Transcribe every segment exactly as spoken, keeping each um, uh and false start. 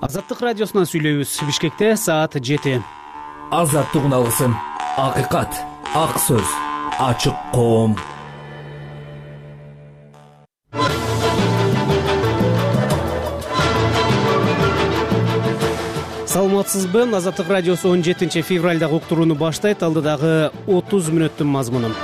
Азаттык радиосунан сүйлөйбүз. Бишкекте саат жети. Азаттык уналысын. Акыйкат, ак сөз, ачык коом. Саламатсызбы? Азаттык радиосу он жетинчи февралдагы уктурууну баштайт. Алдыдагы отуз мүнөттүн мазмунун.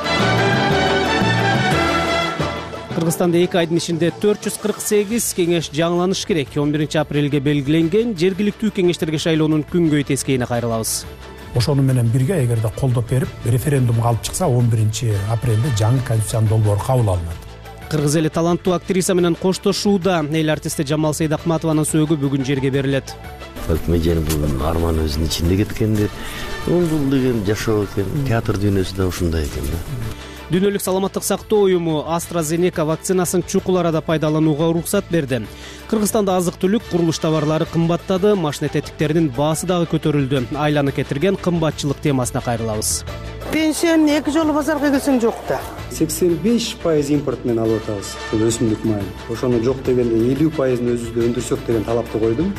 Кыргызстанда эки айдын ичинде төрт жүз кырк сегиз кеңеш жаңыланыш керек. он биринчи апрелге белгиленген жергиликтүү кеңештерге шайлоонун күнгөй тескейине кайрылабыз. Ошону менен бирге эгерде колдоп берип, референдумга алып чыкса, он биринчи апрелде жаңы конституциянын долбоору кабыл алынат. Кыргыз эли таланттуу актриса менен коштошууда. Эл артисти Жамал Сейдахматованын сөөгү бүгүн жерге берилет. Мен бул арман өзүнүн ичинде кеткендер. Бул деген жашоо экен, театр дүйнөсү да ушундай экен да. Дүйнөлүк саламаттык сактоо уюму AstraZeneca вакцинасын чукул арада пайдаланууга уруксат берди. Кыргызстанда азык-түлүк, курулуш товарлары кымбаттады, машина тетиктеринин баасы дагы көтөрүлдү. Айланы кетирген кымбатчылык темасына кайрылабыз. Пенсияны эки жолу базарга келсең жок да. сексен беш пайыз импорт менен алып атабыз. Бул өсүмдүк майы. Ошону жок дегенде элүү пайызын өзүбүздө өндүрсөк деген талапты койдум.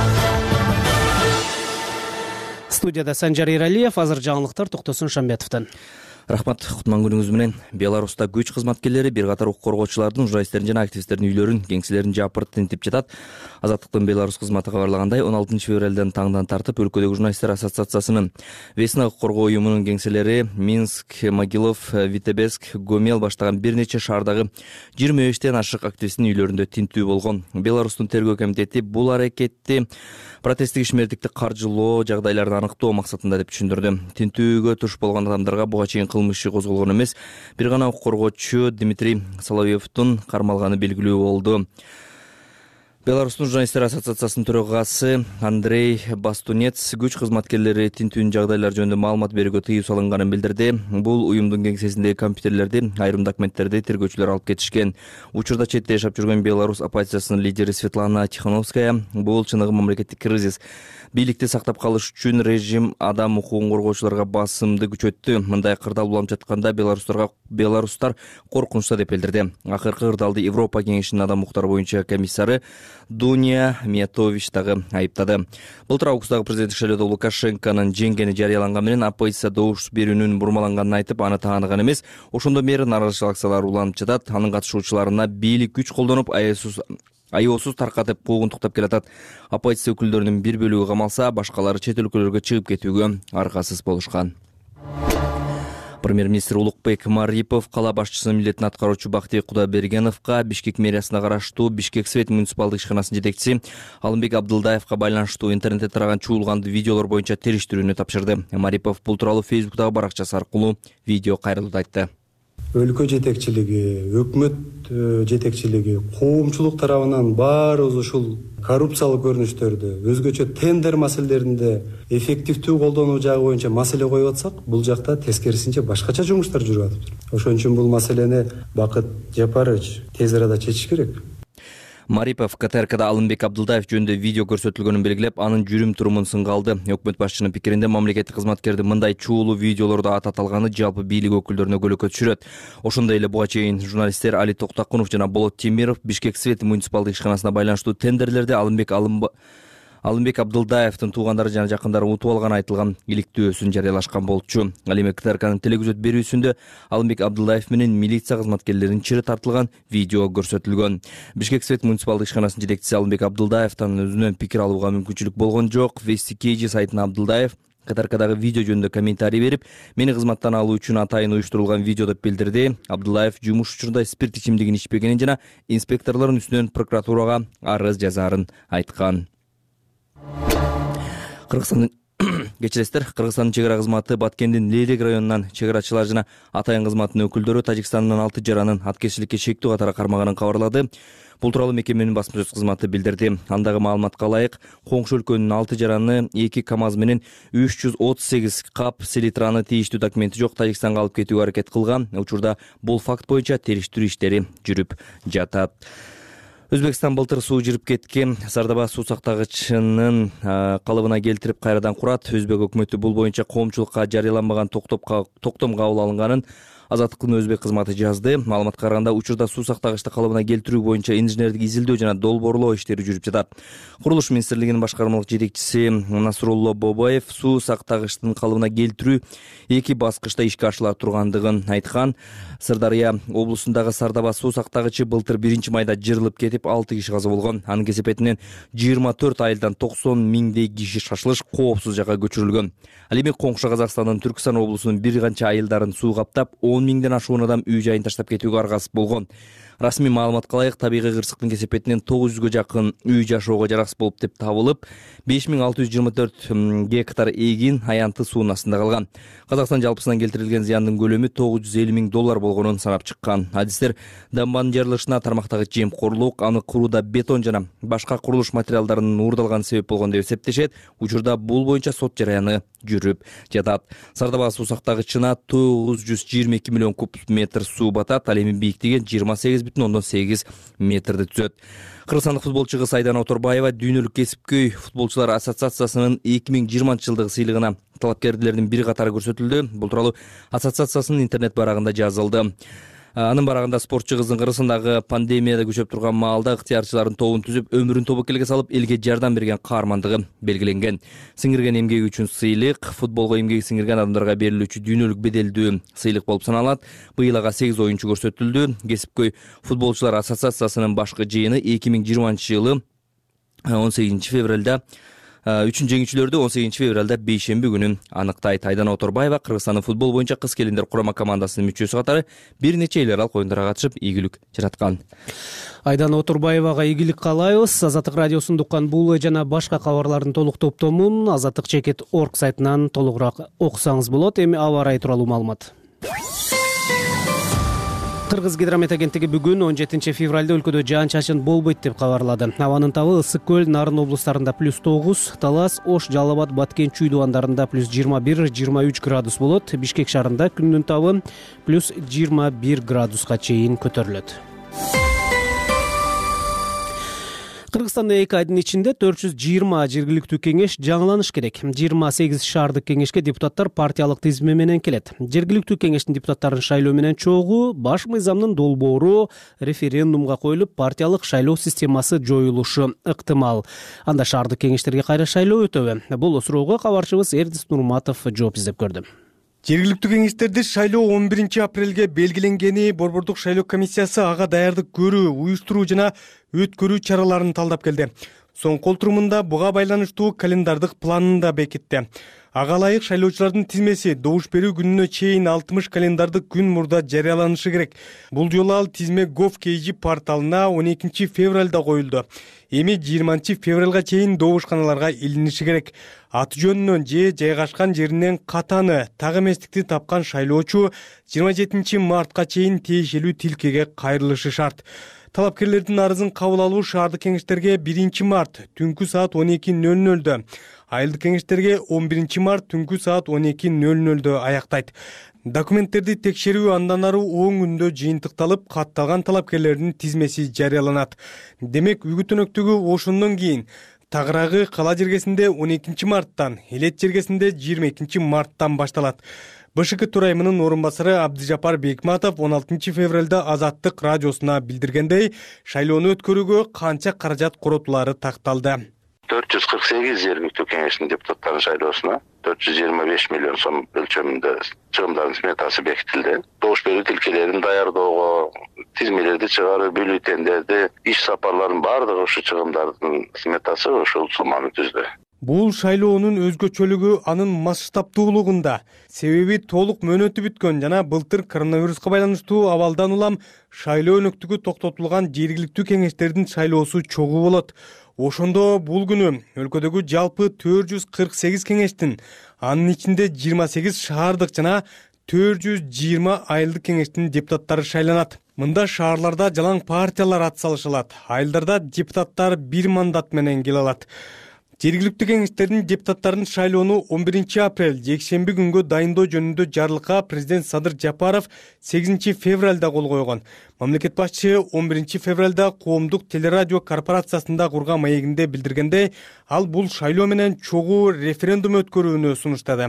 Студияда Санжар Эралиев, азыр жаңылыктар Токтосун Шамбетовдон. Рахмат, кутман күнүңүз менен. Беларуста күч кызматкерлери бир катар укук коргоочулардын, журналисттердин жана активисттердин үйлөрүн, кеңселерин жапырт тинтип жатат. Азаттыктын Беларусь кызматы кабарлагандай, он алтынчы февралдан таңдан тартып өлкөдөгү журналисттер ассоциациясынын Весна укук коргоо уюмунун кеңселери Минск, Могилев, Витебск, Гомел баштаган бир нече шаардагы жыйырма бештен ашык активисттин үйлөрүндө тинтүү болгон. Беларустун тергөө комитети бул аракетти протесттик ишмердикти каржылоо жагдайларын аныктоо максатында деп түшүндүрдү. Тинтүүгө туш болгон адамдарга буга чейин кылмыш иши козголгон эмес, бир гана укук коргоочу Дмитрий Соловьевдун кармалганы белгилүү болду. Беларустун журналисттер ассоциациясынын төрагасы Андрей Бастунец күч кызматкерлери тинтүүнүн жагдайлары жөнүндө маалымат берүүгө тыюу салынганын билдирди. Бул уюмдун кеңсесиндеги компьютерлерди, айрым документтерди тергөөчүлөр алып кетишкен. Учурда четте жашап жүргөн Беларусь оппозициясынын лидери Светлана Тихановская бул чыныгы мамлекеттик кризис. Бийликти сактап калыш үчүн режим адам укугун коргоочуларга басымды күчөттү. Мындай кырдаал улам жатканда беларустарга беларустар коркунучта деп билдирди. Акыркы кырдаалды Европа кеңешинин адам укуктары боюнча комиссары Дуня Миятович дагы айыптады. Былтыр августтагы президенттик шайлоодо Лукашенконун жеңгени жарыяланган менен оппозиция добуш берүүнүн бурмаланганын айтып, аны тааныган эмес. Ошондон бери нааразычылык акциялары уланып жатат. Анын катышуучуларына бийлик күч колдонуп, аясыз Айоосуз таркатып куугунтуктап келатат. Оппозиция өкүлдөрүнүн бир бөлүгү камалса, башкалары чет өлкөлөргө чыгып кетүүгө аргасыз болушкан. Премьер-министр Улукбек Марипов кала башчысынын милдетин аткаруучу Бактыбек Кудайбергеновго Бишкек мэриясына караштуу Бишкек Свет муниципалдык ишканасынын жетекчиси Алымбек Абдылдаевга байланыштуу интернетте тараган чуулганды видеолор боюнча териштирүүнү тапшырды. Марипов бул тууралуу Фейсбуктагы баракчасы аркылуу видео кайрылууда айтты. Өлкө жетекчилиги, өкмөт жетекчилиги, коомчулук тарабынан баарыбыз ушул коррупциялык көрүнүштөрдү, өзгөчө тендер маселелеринде эффективдүү колдонуу жагы боюнча маселе коюп атсак, бул жакта тескерисинче башкача жумуштар жүрүп атыптыр. Ошон үчүн бул маселени Бакыт Жапарович тез арада чечиш керек. Марипов КТРКда Алымбек Абдылдаев жөнүндө видео көрсөтүлгөнүн белгилеп, анын жүрүм турумун сынгалды. Өкмөт башчынын пикиринде мамлекеттик кызматкерди мындай чуулуу видеолорду ата талганы жалпы бийлик өкүлдөрүнө көлөкө түшүрөт. Ошондой эле буга чейин журналисттер Али Токтакунов жана Болот Темиров Бишкек Свет муниципалдык ишканасына байланыштуу тендерлерди Алымбек Алымб Алымбек Абдылдаевдин туугандары жана жакындары утуп алганы айтылган иликтөөсүн жарыялашкан болчу. Ал эми КТРКнын телевизиот берүүсүндө Алымбек Абдылдаев менен милиция кызматкерлеринин чыры тартылган видео көрсөтүлгөн. Бишкек Свет муниципалдык ишканасынын жетекчиси Алымбек Абдылдаевдин өзүнөн пикир алууга мүмкүнчүлүк болгон жок. Вестикейджи сайтына Абдылдаев КТРКдагы видео жөнүндө комментарий берип, мени кызматтан алуу үчүн атайын уюштурулган видео деп билдирди. Абдылдаев жумуш учурунда спирт ичимдигин ичпегенин жана инспекторлордун үстүнөн прокуратурага арыз жазаарын айткан. Кыргызстандын кечиресиздер, Кыргызстандын чек ара кызматы Баткендин Лелек районунан чек арачылар жана атайын кызматынын өкүлдөрү Тажикстандын алты жаранын аткерчиликке шектүү катары кармаганын кабарлады. Бул тууралуу мекеменин басма сөз кызматы билдирди. Андагы маалыматка ылайык, коңшу өлкөнүн алты жараны эки КАМАЗ менен үч жүз отуз сегиз кап селитраны тийиштүү документи жок Тажикстанга алып кетүүгө аракет кылган. Учурда бул факт боюнча териштирүү иштери жүрүп жатат. Өзбекстан былтыр суу жирип кеткен Сардаба суу сактагычынын калыбына келтирип кайрадан курат. Өзбек өкмөтү бул боюнча коомчулукка жарыяланбаган токтом кабыл алынганын, Азаттыктын өзбек кызматы жазды. Маалыматка караганда, учурда суу сактагычты калыбына келтирүү боюнча инженердик изилдөө жана долбоорлоо иштери жүрүп жатат. Курулуш министрлигинин башкармалык жетекчиси Насрулло Бобаев суу сактагычтын калыбына келтирүү эки баскычта ишке ашыла тургандыгын айткан. Сырдария облусундагы Сардаба суу сактагычы былтыр биринчи майда жырылып кетип, алты киши каза болгон. Анын кесепетинен жыйырма төрт айылдан токсон миңдей киши шашылыш коопсуз жакка көчүрүлгөн. Ал эми коңшу Казакстандын Түркстан облусунун бир канча айылдарын суу каптап, он миңден ашуун адам үй жайын таштап кетүүгө аргасыз болгон. Расмий маалыматка ылайык, табигый кырсыктын кесепетинен тогуз жүзгө жакын үй жашоого жараксыз болуп деп табылып, беш миң алты жүз жыйырма төрт гектар эгин аянты суунун астында калган. Казакстан жалпысынан келтирилген зыяндын көлөмү тогуз жүз элүү миң доллар болгонун санап чыккан. Адистер дамбанын жарылышына тармактагы жемкорлук, аны курууда бетон жана башка курулуш материалдарынын уурдалганы себеп болгон деп эсептешет. Учурда бул боюнча сот жараяны жүрүп жатат. Сардаба суу сактагычына тогуз жүз жыйырма эки миллион куб метр суу батат. Ал эми бийиктиги жыйырма сегиз бүтүн ондон сегиз метрди түзөт. Кыргызстандык футболчу кыз Айдана Оторбаева дүйнөлүк кесипкөй футболчулар ассоциациясынын эки миң жыйырманчы жылдыгы сыйлыгына талапкерлердин бир катары көрсөтүлдү. Бул тууралуу ассоциациясынын интернет барагында жазылды. Анын барагында спортчу кыздын Кыргызстандагы пандемияда күчөп турган маалда ыктыярчылардын тобун түзүп, өмүрүн тобокелге салып, элге жардам берген каармандыгы белгиленген. Сиңирген эмгеги үчүн сыйлык футболго эмгеги сиңирген адамдарга берилүүчү дүйнөлүк беделдүү сыйлык болуп саналат. Быйыл ага сегиз оюнчу көрсөтүлдү. Кесипкөй футболчулар ассоциациясынын башкы жыйыны эки миң жыйырманчы жылы он сегизинчи февралда үчүн жеңүүчүлөрдү он сегизинчи февралда бейшемби күнү аныктайт. Айдана Оторбаева Кыргызстандын футбол боюнча кыз келиндер курама командасынын мүчөсү катары бир нече эл аралык оюндарга катышып, ийгилик жараткан. Айдана Оторбаевага ийгилик каалайбыз. Азаттык радиосун уккан бул жана башка кабарлардын толук топтомун азаттык чекит точка орг сайтынан толугураак окусаңыз болот. Эми аба ырайы тууралуу маалымат. Кыргыз гидромет агенттиги бүгүн он жетинчи февралда өлкөдө жаан-чачын болбойт деп кабарлады. Абанын табы Ысык көл, Нарын облустарында плюс тогуз, Талас, Ош, Жалал Абад, Баткен, Чүй дубандарында плюс жыйырма бир — жыйырма үч градус болот. Бишкек шаарында күндүн табы плюс жыйырма бир градуска чейин көтөрүлөт. Кыргызстанда эки айдын ичинде төрт жүз жыйырма жергиликтүү кеңеш жаңыланыш керек. жыйырма сегиз шаардык кеңешке депутаттар партиялык тизме менен келет. Жергиликтүү кеңештин депутаттарын шайлоо менен чогуу баш мыйзамдын долбоору референдумга коюлуп, партиялык шайлоо системасы жоюлушу ыктымал. Анда шаардык кеңештерге кайра шайлоо өтөбү? Бул суроого кабарчыбыз Эрдис Нурматов жооп издеп көрдү. Жергиликтүү кеңештерди шайлоо он биринчи апрелге белгиленгени борбордук шайлоо комиссиясы ага даярдык көрүү, уюштуруу жана өткөрүү чараларын талдап келди. Соң кол турумунда буга байланыштуу календардык планын да бекитти. Ага ылайык шайлоочулардын тизмеси добуш берүү күнүнө чейин алтымыш календардык күн мурда жарыяланышы керек. Бул жолу ал тизме Gov кей джи порталына он экинчи февралда коюлду. Эми жыйырманчы февралга чейин добушканаларга илиниши керек. Аты жөнүнөн же жайгашкан жеринен катаны, так эместикти тапкан шайлоочу жыйырма жетинчи мартка чейин тиешелүү тилкеге кайрылышы шарт. Талапкерлердин арызын кабыл алуу шаардык кеңештерге биринчи март түнкү саат он эки нөл нөлдө, айылдык кеңештерге он биринчи март түнкү саат он эки нөл нөлдө аяктайт. Документтерди текшерүү андан ары он күндө жыйынтыкталып, катталган талапкерлердин тизмеси жарыяланат. Демек, үгүт-өнөктүгү ошондон кийин Тагыраагы кала жергесинде он экинчи марттан, Элет жергесинде жыйырма экинчи марттан башталат. БШК төрайымынын орун басары Абдыжапар Бекматов он алтынчы февралда Азаттык радиосуна билдиргендей, шайлоону өткөрүүгө канча каражат коротулары такталды. төрт жүз кырк сегиз жергиликтүү кеңештин депутаттарын шайлоосуна төрт жүз жыйырма беш миллион сом өлчөмүндө чыгымдардын сметасы бекитилди. Добуш берүү тилкелерин даярдоого, тизмелерди чыгаруу, бюллетендерди, иш сапарларын баардыгы ушу чыгымдардын сметасы ушул сумманы түздү. Бул шайлоонун өзгөчөлүгү анын масштабтуулугунда. Себеби толук мөөнөтү бүткөн жана былтыр коронавируска байланыштуу абалдан улам шайлоо өнөктүгү токтотулган жергиликтүү кеңештердин шайлоосу чогуу болот. Ошондо бул күнү өлкөдөгү жалпы төрт жүз кырк сегиз кеңештин, анын ичинде жыйырма сегиз шаардык жана төрт жүз жыйырма айылдык кеңештин депутаттары шайланат. Мында шаарларда жалаң партиялар ат салышылат, айылдарда депутаттар бир мандат менен келе алат. Жергиликтүү кеңештердин депутаттарын шайлоону он биринчи апрель жекшемби күнгө дайындоо жөнүндө жарлыкка президент Садыр Жапаров сегизинчи февралда кол койгон. Мамлекет башчы он биринчи февралда Коомдук телерадио корпорациясында курган маегинде билдиргендей, ал бул шайлоо менен чогуу референдум өткөрүүнү сунуштады.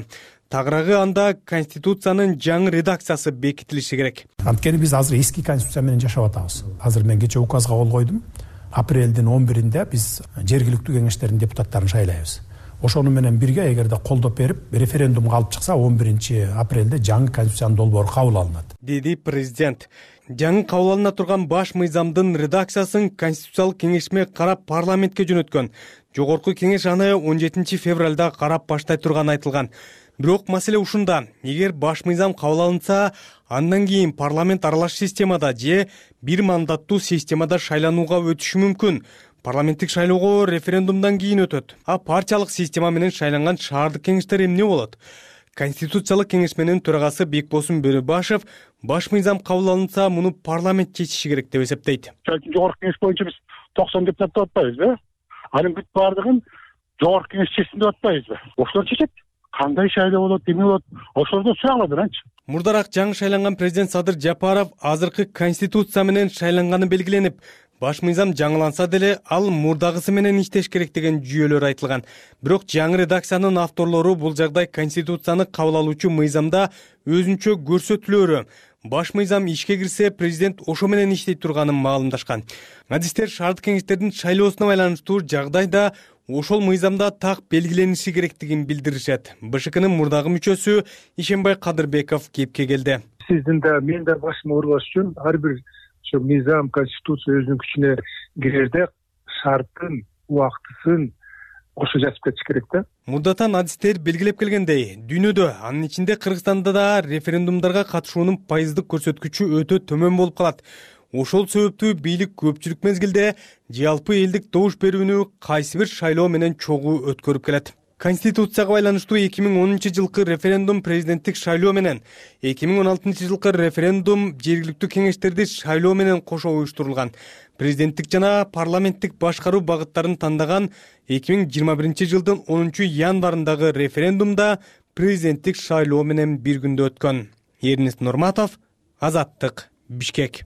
Тагыраагы анда Конституциянын жаңы редакциясы бекитилиши керек. Анткени биз азыр эски конституция менен жашап атабыз. Азыр мен кече указга кол койдум. Апрелдин он биринде биз жергиликтүү кеңештердин депутаттарын шайлайбыз. Ошону менен бирге эгерде колдоп берип, референдумга алып чыкса, он биринчи апрелде жаңы конституциянын долбоору кабыл алынат, деди президент. Жаңы кабыл алына турган баш мыйзамдын редакциясын Конституциялык кеңешме карап парламентке жөнөткөн. Жогорку кеңеш аны он жетинчи февралда карап баштай турганы айтылган. Бирок маселе ушунда. Эгер баш мыйзам кабыл алынса, андан кийин парламент аралаш системада же бир мандаттуу системада шайланууга өтүшү мүмкүн. Парламенттик шайлоого референдумдан кийин өтөт. А партиялык система менен шайланган шаардык кеңештер эмне болот? Конституциялык кеңешменин төрагасы Бекбосун Бөрөбашев баш мыйзам кабыл алынса, муну парламент чечиши керек деп эсептейт. Жогорку кеңеш боюнча биз токсон депутаттап атпайбызбы? Анын бүт бардыгын жогорку кеңеш чечсин деп атпайбызбы? Ошолор чечет. Кандай шайлоо болот, эмне болот? Ошолордон сураглады анчы. Мурдараак жаңы шайланган президент Садыр Жапаров азыркы конституция менен шайланганы белгиленип, баш мыйзам жаңыланса деле ал мурдагысы менен иштеш керек деген жүйөлөр айтылган. Бирок жаңы редакциянын авторлору бул жагдай конституцияны кабыл алуучу мыйзамда өзүнчө көрсөтүлөөрү. Баш мыйзам ишке кирсе, президент ошо менен иштей турганын маалымдашкан. Адистер шаардык кеңештердин шайлоосуна байланыштуу жагдайда ошол мыйзамда так белгилениши керектигин билдиришет. БШКнын мурдагы мүчөсү Ишенбай Кадырбеков кепке келди. Сиздин да мен да башыма ургаш үчүн ар бир ошо мыйзам, конституция өзүнүн күчүнө кирерде шарттын, убактысын ошо жазып кетиш керек да. Мурдатан адистер белгилеп келгендей, дүйнөдө, анын ичинде Кыргызстанда да референдумдарга катышуунун пайыздык көрсөткүчү өтө төмөн болуп калат. Ошол себептүү бийлик көпчүлүк мезгилде жалпы элдик добуш берүүнү кайсы бир шайлоо менен чогуу өткөрүп келет. Конституцияга байланыштуу эки миң онунчу жылкы референдум президенттик шайлоо менен, эки миң он алтынчы жылкы референдум жергиликтүү кеңештерди шайлоо менен кошо уюштурулган. Президенттик жана парламенттик башкаруу багыттарын тандаган эки миң жыйырма биринчи жылдын онунчу январындагы референдумда президенттик шайлоо менен бир күндө өткөн. Эрнест Нурматов, Азаттык, Бишкек.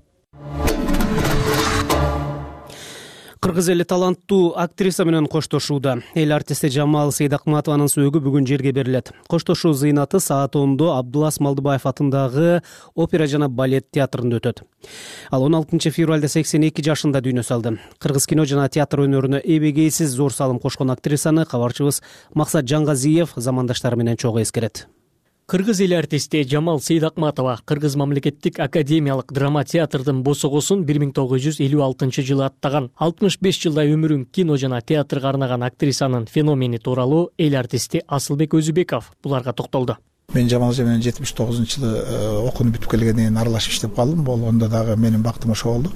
Кыргыз эли таланттуу актриса менен коштошууда. Эл артисти Жамал Сейдакматованын сөөгү бүгүн жерге берилет. Коштошуу зыйнаты саат ондо Абдулас Малдыбаев атындагы опера жана балет театрында өтөт. Ал он алтынчы февралда сексен эки жашында дүйнө салды. Кыргыз кино жана театр өнөрүнө эбегейсиз зор салым кошкон актрисаны кабарчыбыз Максат Жангазиев замандаштары менен чогуу эскерет. Кыргыз эли артисти Жамал Сейдакматова Кыргыз мамлекеттик академиялык драма театрдын босогосун бир миң тогуз жүз элүү алтынчы жылы аттаган. алтымыш беш жылдай өмүрүн кино жана театрга арнаган актрисанын феномени тууралуу эл артисти Асылбек Өзүбеков буларга токтолду. Мен Жамал эже менен жетимиш тогузунчу жылы окууну бүтүп келгенден кийин аралашып иштеп калдым. Болгондо дагы менин бактым ошо болду.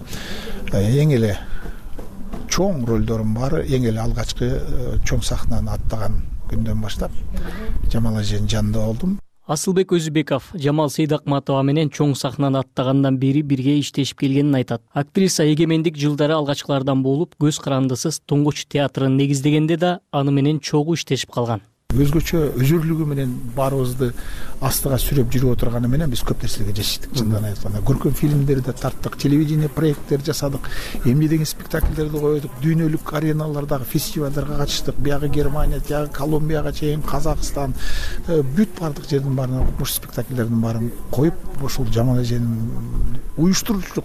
Эң эле чоң ролдорум бар, эң эле алгачкы чоң сахнаны аттаган күндөн баштап Жамал эженин жанында болдум. Асылбек Өзүбеков Жамал Сейдакматова менен чоң сахнаны аттагандан бери бирге иштешип келгенин айтат. Актриса эгемендик жылдары алгачкылардан болуп, көз карандысыз туңгуч театрын негиздегенде да аны менен чогуу иштешип калган. Өзгөчө өзүрлүгү менен баарыбызды астыга сүрөп жүрүп отурганы менен биз көп нерселерге жетиштик. Чындыгын айтканда, көркөм фильмдерди тарттык, телевидение проекттер жасадык, эмне деген спектакльдерди койдук, дүйнөлүк ареналардагы фестивалдарга катыштык. Биягы Германия, тиягы Колумбияга чейин, Казакстан, бүт бардык жердин баарына ушул спектакльдердин баарын коюп, ушул Жамал эженин уюштуруучулук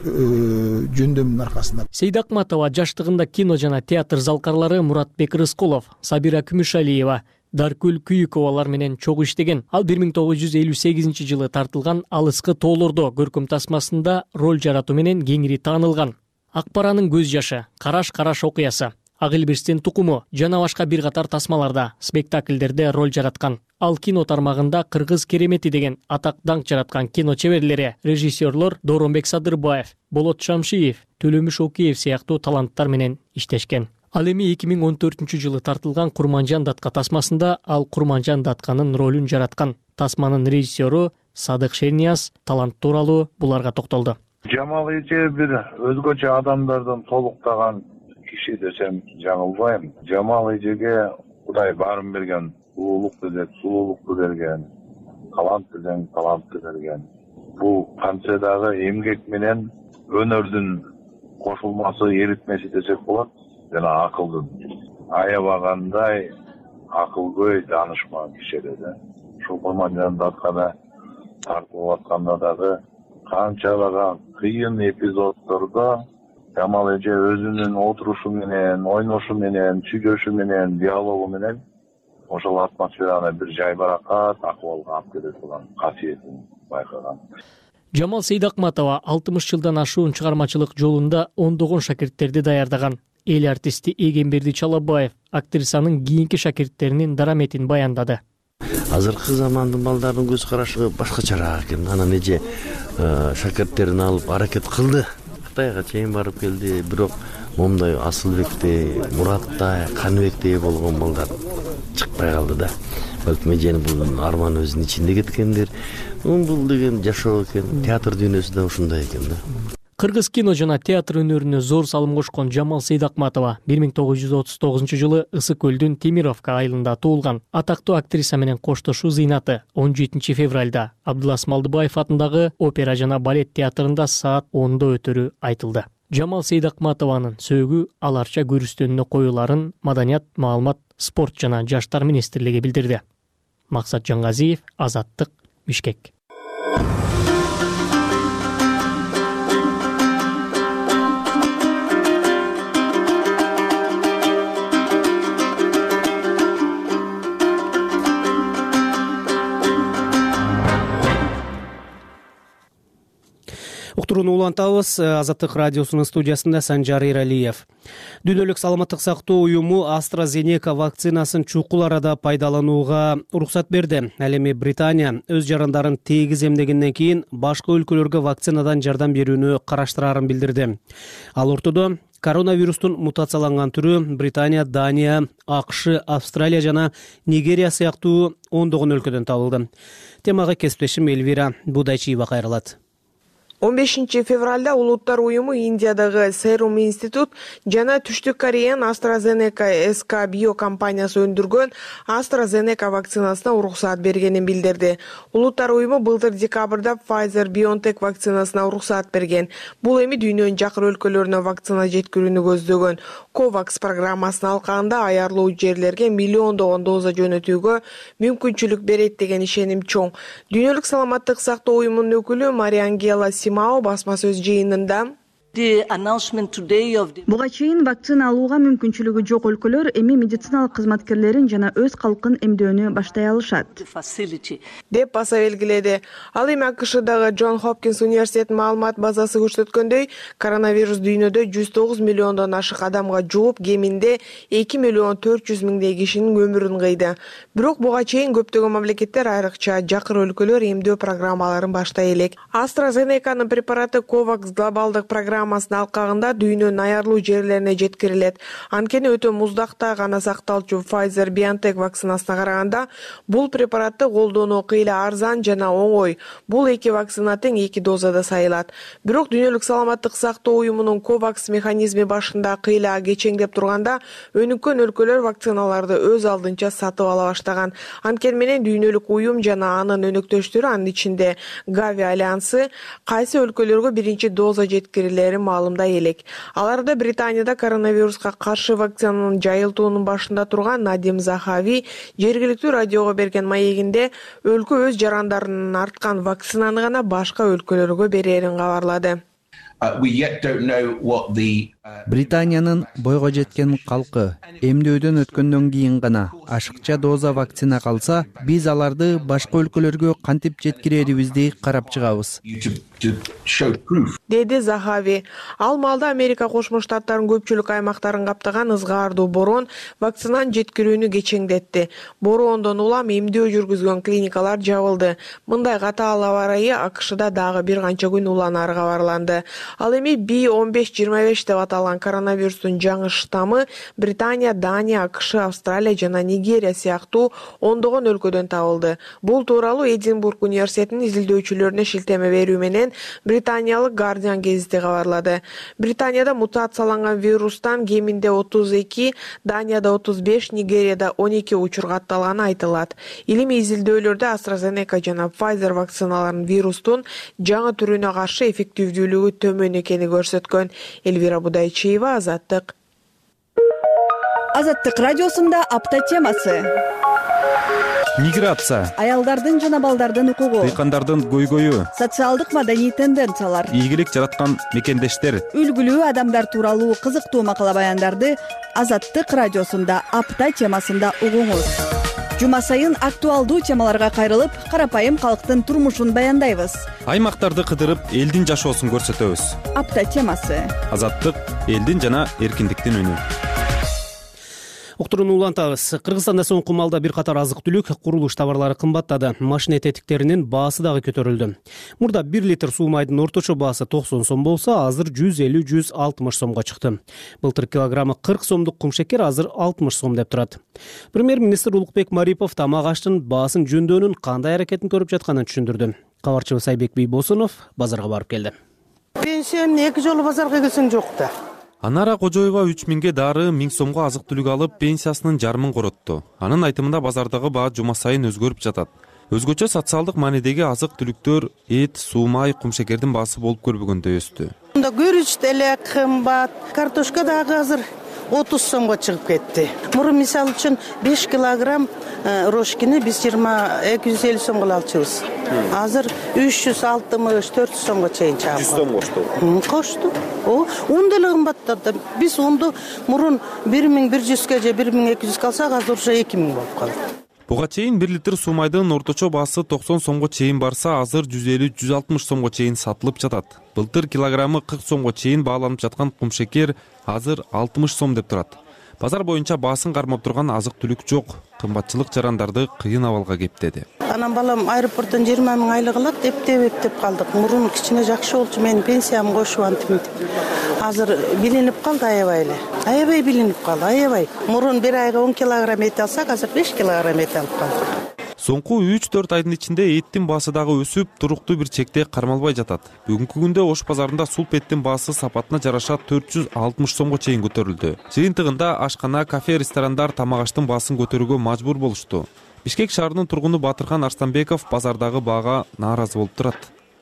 жөндөмүнүн аркасында. Сейдакматова жаштыгында кино жана театр залкарлары Муратбек Рыскулов, Сабира Күмүшалиева, Даркүл Күйүковалар менен чогуу иштеген. Ал бир миң тогуз жүз элүү сегизинчи жылы тартылган Алыскы тоолордо көркөм тасмасында роль жаратуу менен кеңири таанылган. Акбаранын көз жашы, Караш-караш окуясы, Ак Элберстин тукуму жана башка бир катар тасмаларда, спектакльдерде роль жараткан. Ал кино тармагында Кыргыз керемети деген атак даңк жараткан кино чеберлери, режиссерлор Дооронбек Садырбаев, Болот Шамшиев, Төлөмүш Окиев сыяктуу таланттар менен иштешкен. Ал эми эки миң он төртүнчү жылы тартылган Курманжан датка тасмасында ал Курманжан датканын ролун жараткан. Тасманын режиссеру Садык Шернияз талант тууралуу буларга токтолду. Жамал эже бир өзгөчө адамдардан толуктаган киши десем жаңылбайм. Жамал эжеге Кудай баарын берген, улуулук деген улуулукту берген, талант деген талантты берген. Бул канча дагы эмгек менен өнөрдүн кошулмасы, эритмеси десек болот. Жана акылдын аябагандай акылгөй, данышман киши эле. ушул германиянын аркана тартылып атканда дагы канчалаган кыйын эпизоддордо Жамал эже өзүнүн отурушу менен, ойношу менен, сүйлөшү менен, диалогу менен ошол атмосфераны бир жайбаракат акыбалга алып келе турган касиетин байкаган. Жамал Сейдакматова алтымыш жылдан ашуун чыгармачылык жолунда ондогон шакирттерди даярдаган. Эл артисти Эгемберди Чалабаев актрисанын кийинки шакирттеринин дараметин баяндады. Азыркы замандын балдарынын көз карашы башкачараак экен. Анан эже шакирттерин алып аракет кылды. Кытайга чейин барып келди, бирок момундай Асылбектей, Мураттай, Каныбектей болгон балдар чыкпай калды да. Балким эженин бул арманы өзүнүн ичинде кеткендир. Бул деген жашоо экен, театр дүйнөсү да ушундай экен да. Кыргыз кино жана театр өнөрүнө зор салым кошкон Жамал Сейдакматова бир миң тогуз жүз отуз тогузунчу жылы Ысык көлдүн Темировка айылында туулган. Атактуу актриса менен коштошуу зыйнаты он жетинчи февралда Абдулас Малдыбаев атындагы опера жана балет театрында саат онда өтөрү айтылды. Жамал Сейдакматованын сөөгү аларча көрүстөнүнө коюларын Маданият, маалымат, спорт жана жаштар министрлиги билдирди. Максат Жангазиев, Азаттык, Бишкек. Уктурууну улантабыз. Азаттык радиосунун студиясында Санжар Эралиев. Дүйнөлүк саламаттык сактоо уюму AstraZeneca вакцинасын чукул арада пайдаланууга уруксат берди. Ал эми Британия өз жарандарын тегиз эмдегенден кийин башка өлкөлөргө вакцинадан жардам берүүнү караштырарын билдирди. Ал ортодо коронавирустун мутацияланган түрү Британия, Дания, АКШ, Австралия жана Нигерия сыяктуу ондогон өлкөдөн табылды. Темага кесиптешим Элвира Будайчиева кайрылат. он бешинчи февралда Улуттар уюму Индиядагы Serum институт жана Түштүк Кореянын AstraZeneca эс ка био компаниясы өндүргөн AstraZeneca вакцинасына уруксаат бергенин билдирди. Улуттар уюму былтыр декабрда Pfizer-BioNTech вакцинасына уруксаат берген. Бул эми дүйнөнүн жакыр өлкөлөрүнө вакцина жеткирүүнү көздөгөн COVAX программасынын алкагында аярлуу жерлерге миллиондогон доза жөнөтүүгө мүмкүнчүлүк берет деген ишеним чоң. Дүйнөлүк саламаттык сактоо уюмунун өкүлү Мариангела Симао басма сөз жыйынында буга чейин вакцина алууга мүмкүнчүлүгү жок өлкөлөр эми медициналык кызматкерлерин жана өз калкын эмдөөнү баштай алышат деп баса белгиледи. Ал эми АКШдагы Джон Хопкинс университетинин маалымат базасы көрсөткөндөй, коронавирус дүйнөдө жүз тогуз миллиондон ашык адамга жугуп, кеминде эки миллион төрт жүз миңдей кишинин өмүрүн кыйды. Бирок буга чейин көптөгөн мамлекеттер, айрыкча жакыр өлкөлөр эмдөө программаларын баштай элек. AstraZeneca'нын препараты COVAX глобалдык программа программасынын алкагында дүйнөнүн аярлуу жерлерине жеткирилет. Анткени өтө муздакта гана сакталчу Pfizer-BioNTech вакцинасына караганда бул препаратты колдонуу кыйла арзан жана оңой. Бул эки вакцина тең эки дозада сайылат. Бирок дүйнөлүк саламаттык сактоо уюмунун COVAX механизми башында кыйла кечеңдеп турганда, өнүккөн өлкөлөр вакциналарды өз алдынча сатып ала баштаган. Анткени менен дүйнөлүк уюм жана анын өнөктөштөрү, анын ичинде Gavi альянсы, кайсы өлкөлөргө биринчи доза жеткирилери маалымдай элек. Аларда Британияда коронавируска каршы вакцинанын жайылтуунун башында турган Надим Захави жергиликтүү радиого берген маегинде өлкө өз жарандарынын арткан вакцинаны гана башка өлкөлөргө берерин кабарлады. Британиянын бойго жеткен калкы эмдөөдөн өткөндөн кийин гана ашыкча доза вакцина калса, биз аларды башка өлкөлөргө кантип жеткирерибизди карап чыгабыз, деди Захави. Ал маалда Америка Кошмо Штаттарынын көпчүлүк аймактарын каптаган ызгаардуу борон вакцинаны жеткирүүнү кечеңдетти. Бороондон улам эмдөө жүргүзгөн клиникалар жабылды. Мындай катаал аба ырайы АКШда дагы бир канча күн уланары кабарланды. Ал эми би он беш жыйырма беш деп аталган коронавирустун жаңы штаммы Британия, Дания, АКШ, Австралия жана Нигерия сыяктуу ондогон өлкөдөн табылды. Бул тууралуу Эдинбург университетинин изилдөөчүлөрүнө шилтеме берүү менен британиялык Guardian гезити кабарлады. Британияда мутацияланган вирустан кеминде отуз эки, Данияда отуз беш, Нигерияда он эки учур катталганы айтылат. Илимий изилдөөлөрдө AstraZeneca жана Pfizer вакциналарынын вирустун жаңы түрүнө каршы эффективдүүлүгү төмөн экени көрсөткөн. Элвира Будайчиева, Азаттык. Азаттык радиосунда апта темасы. миграция, аялдардын жана балдардын укугу, дыйкандардын көйгөйү, социалдык маданий тенденциялар, ийгилик жараткан мекендештер, үлгүлүү адамдар тууралуу кызыктуу макала баяндарды Азаттык радиосунда апта темасында угуңуз. Жума сайын актуалдуу темаларга кайрылып, карапайым калктын турмушун баяндайбыз. Аймактарды кыдырып, элдин жашоосун көрсөтөбүз. Апта темасы. Азаттык элдин жана эркиндиктин үнү. Уктурууну улантабыз. Кыргызстанда соңку маалда бир катар азык-түлүк, курулуш товарлары кымбаттады. Машина тетиктеринин баасы дагы көтөрүлдү. Мурда бир литр суу майдын орточо баасы токсон сом болсо, азыр жүз элүү жүз алтымыш сомго чыкты. Былтыр килограммы кырк сомдук кумшекер азыр алтымыш сом деп турат. Премьер-министр Улукбек Марипов тамак аштын баасын жөндөөнүн кандай аракетин көрүп жатканын түшүндүрдү. Кабарчыбыз Айбек Бийбосунов базарга барып келди. Пенсиям эки жолу базарга келсем жок да. Анара Кожоева үч миңге дары, миң сомго азык-түлүк алып, пенсиясынын жарымын коротту. Анын айтымында базардагы баа жума сайын өзгөрүп жатат. Өзгөчө социалдык маанидеги азык-түлүктөр, эт, суу май, кумшекердин баасы болуп көрбөгөндөй өстү. Мында күрүч деле кымбат, картошка дагы азыр отуз сомго чыгып кетти. Мурун мисалы үчүн беш килограмм рожкини биз жыйырма эки жүз элүү сомго алчубуз. Азыр үч жүз алтымыш төрт жүз сомго чейин чыгып. жүз сом кошту. Кошту. О, ун деле кымбаттады. Биз унду мурун бир миң бир жүзгө же бир миң эки жүзгө алсак, азыр уже эки миң болуп калды. Буга чейин бир литр суу майдын орточо баасы токсон сомго чейин барса, азыр жүз элүү жүз алтымыш сомго чейин сатылып жатат. Былтыр килограммы кырк сомго чейин бааланып жаткан кумшекер азыр алтымыш сом деп турат. Базар боюнча баасын кармап турган азык-түлүк жок. Кымбатчылык жарандарды кыйын абалга кептеди. Анан балам аэропорттон жыйырма миң айлык алат, эптеп эптеп калдык. Мурун кичине жакшы болчу, менин пенсиям кошуп антип. Азыр билинип калды аябай эле. Аябай билинип калды, аябай. Мурун бир айга он килограмм эт алсак, азыр беш килограмм эт алып калдык. Соңку үч төрт айдын ичинде эттин баасы дагы өсүп, туруктуу бир чекте кармалбай жатат. Бүгүнкү күндө Ош базарында сулп эттин баасы сапатына жараша төрт жүз алтымыш сомго чейин көтөрүлдү. Жыйынтыгында ашкана, кафе, ресторандар тамак аштын баасын көтөрүүгө мажбур болушту. Бишкек шаарынын тургуну Батырхан Арстанбеков базардагы баага нааразы болуп турат.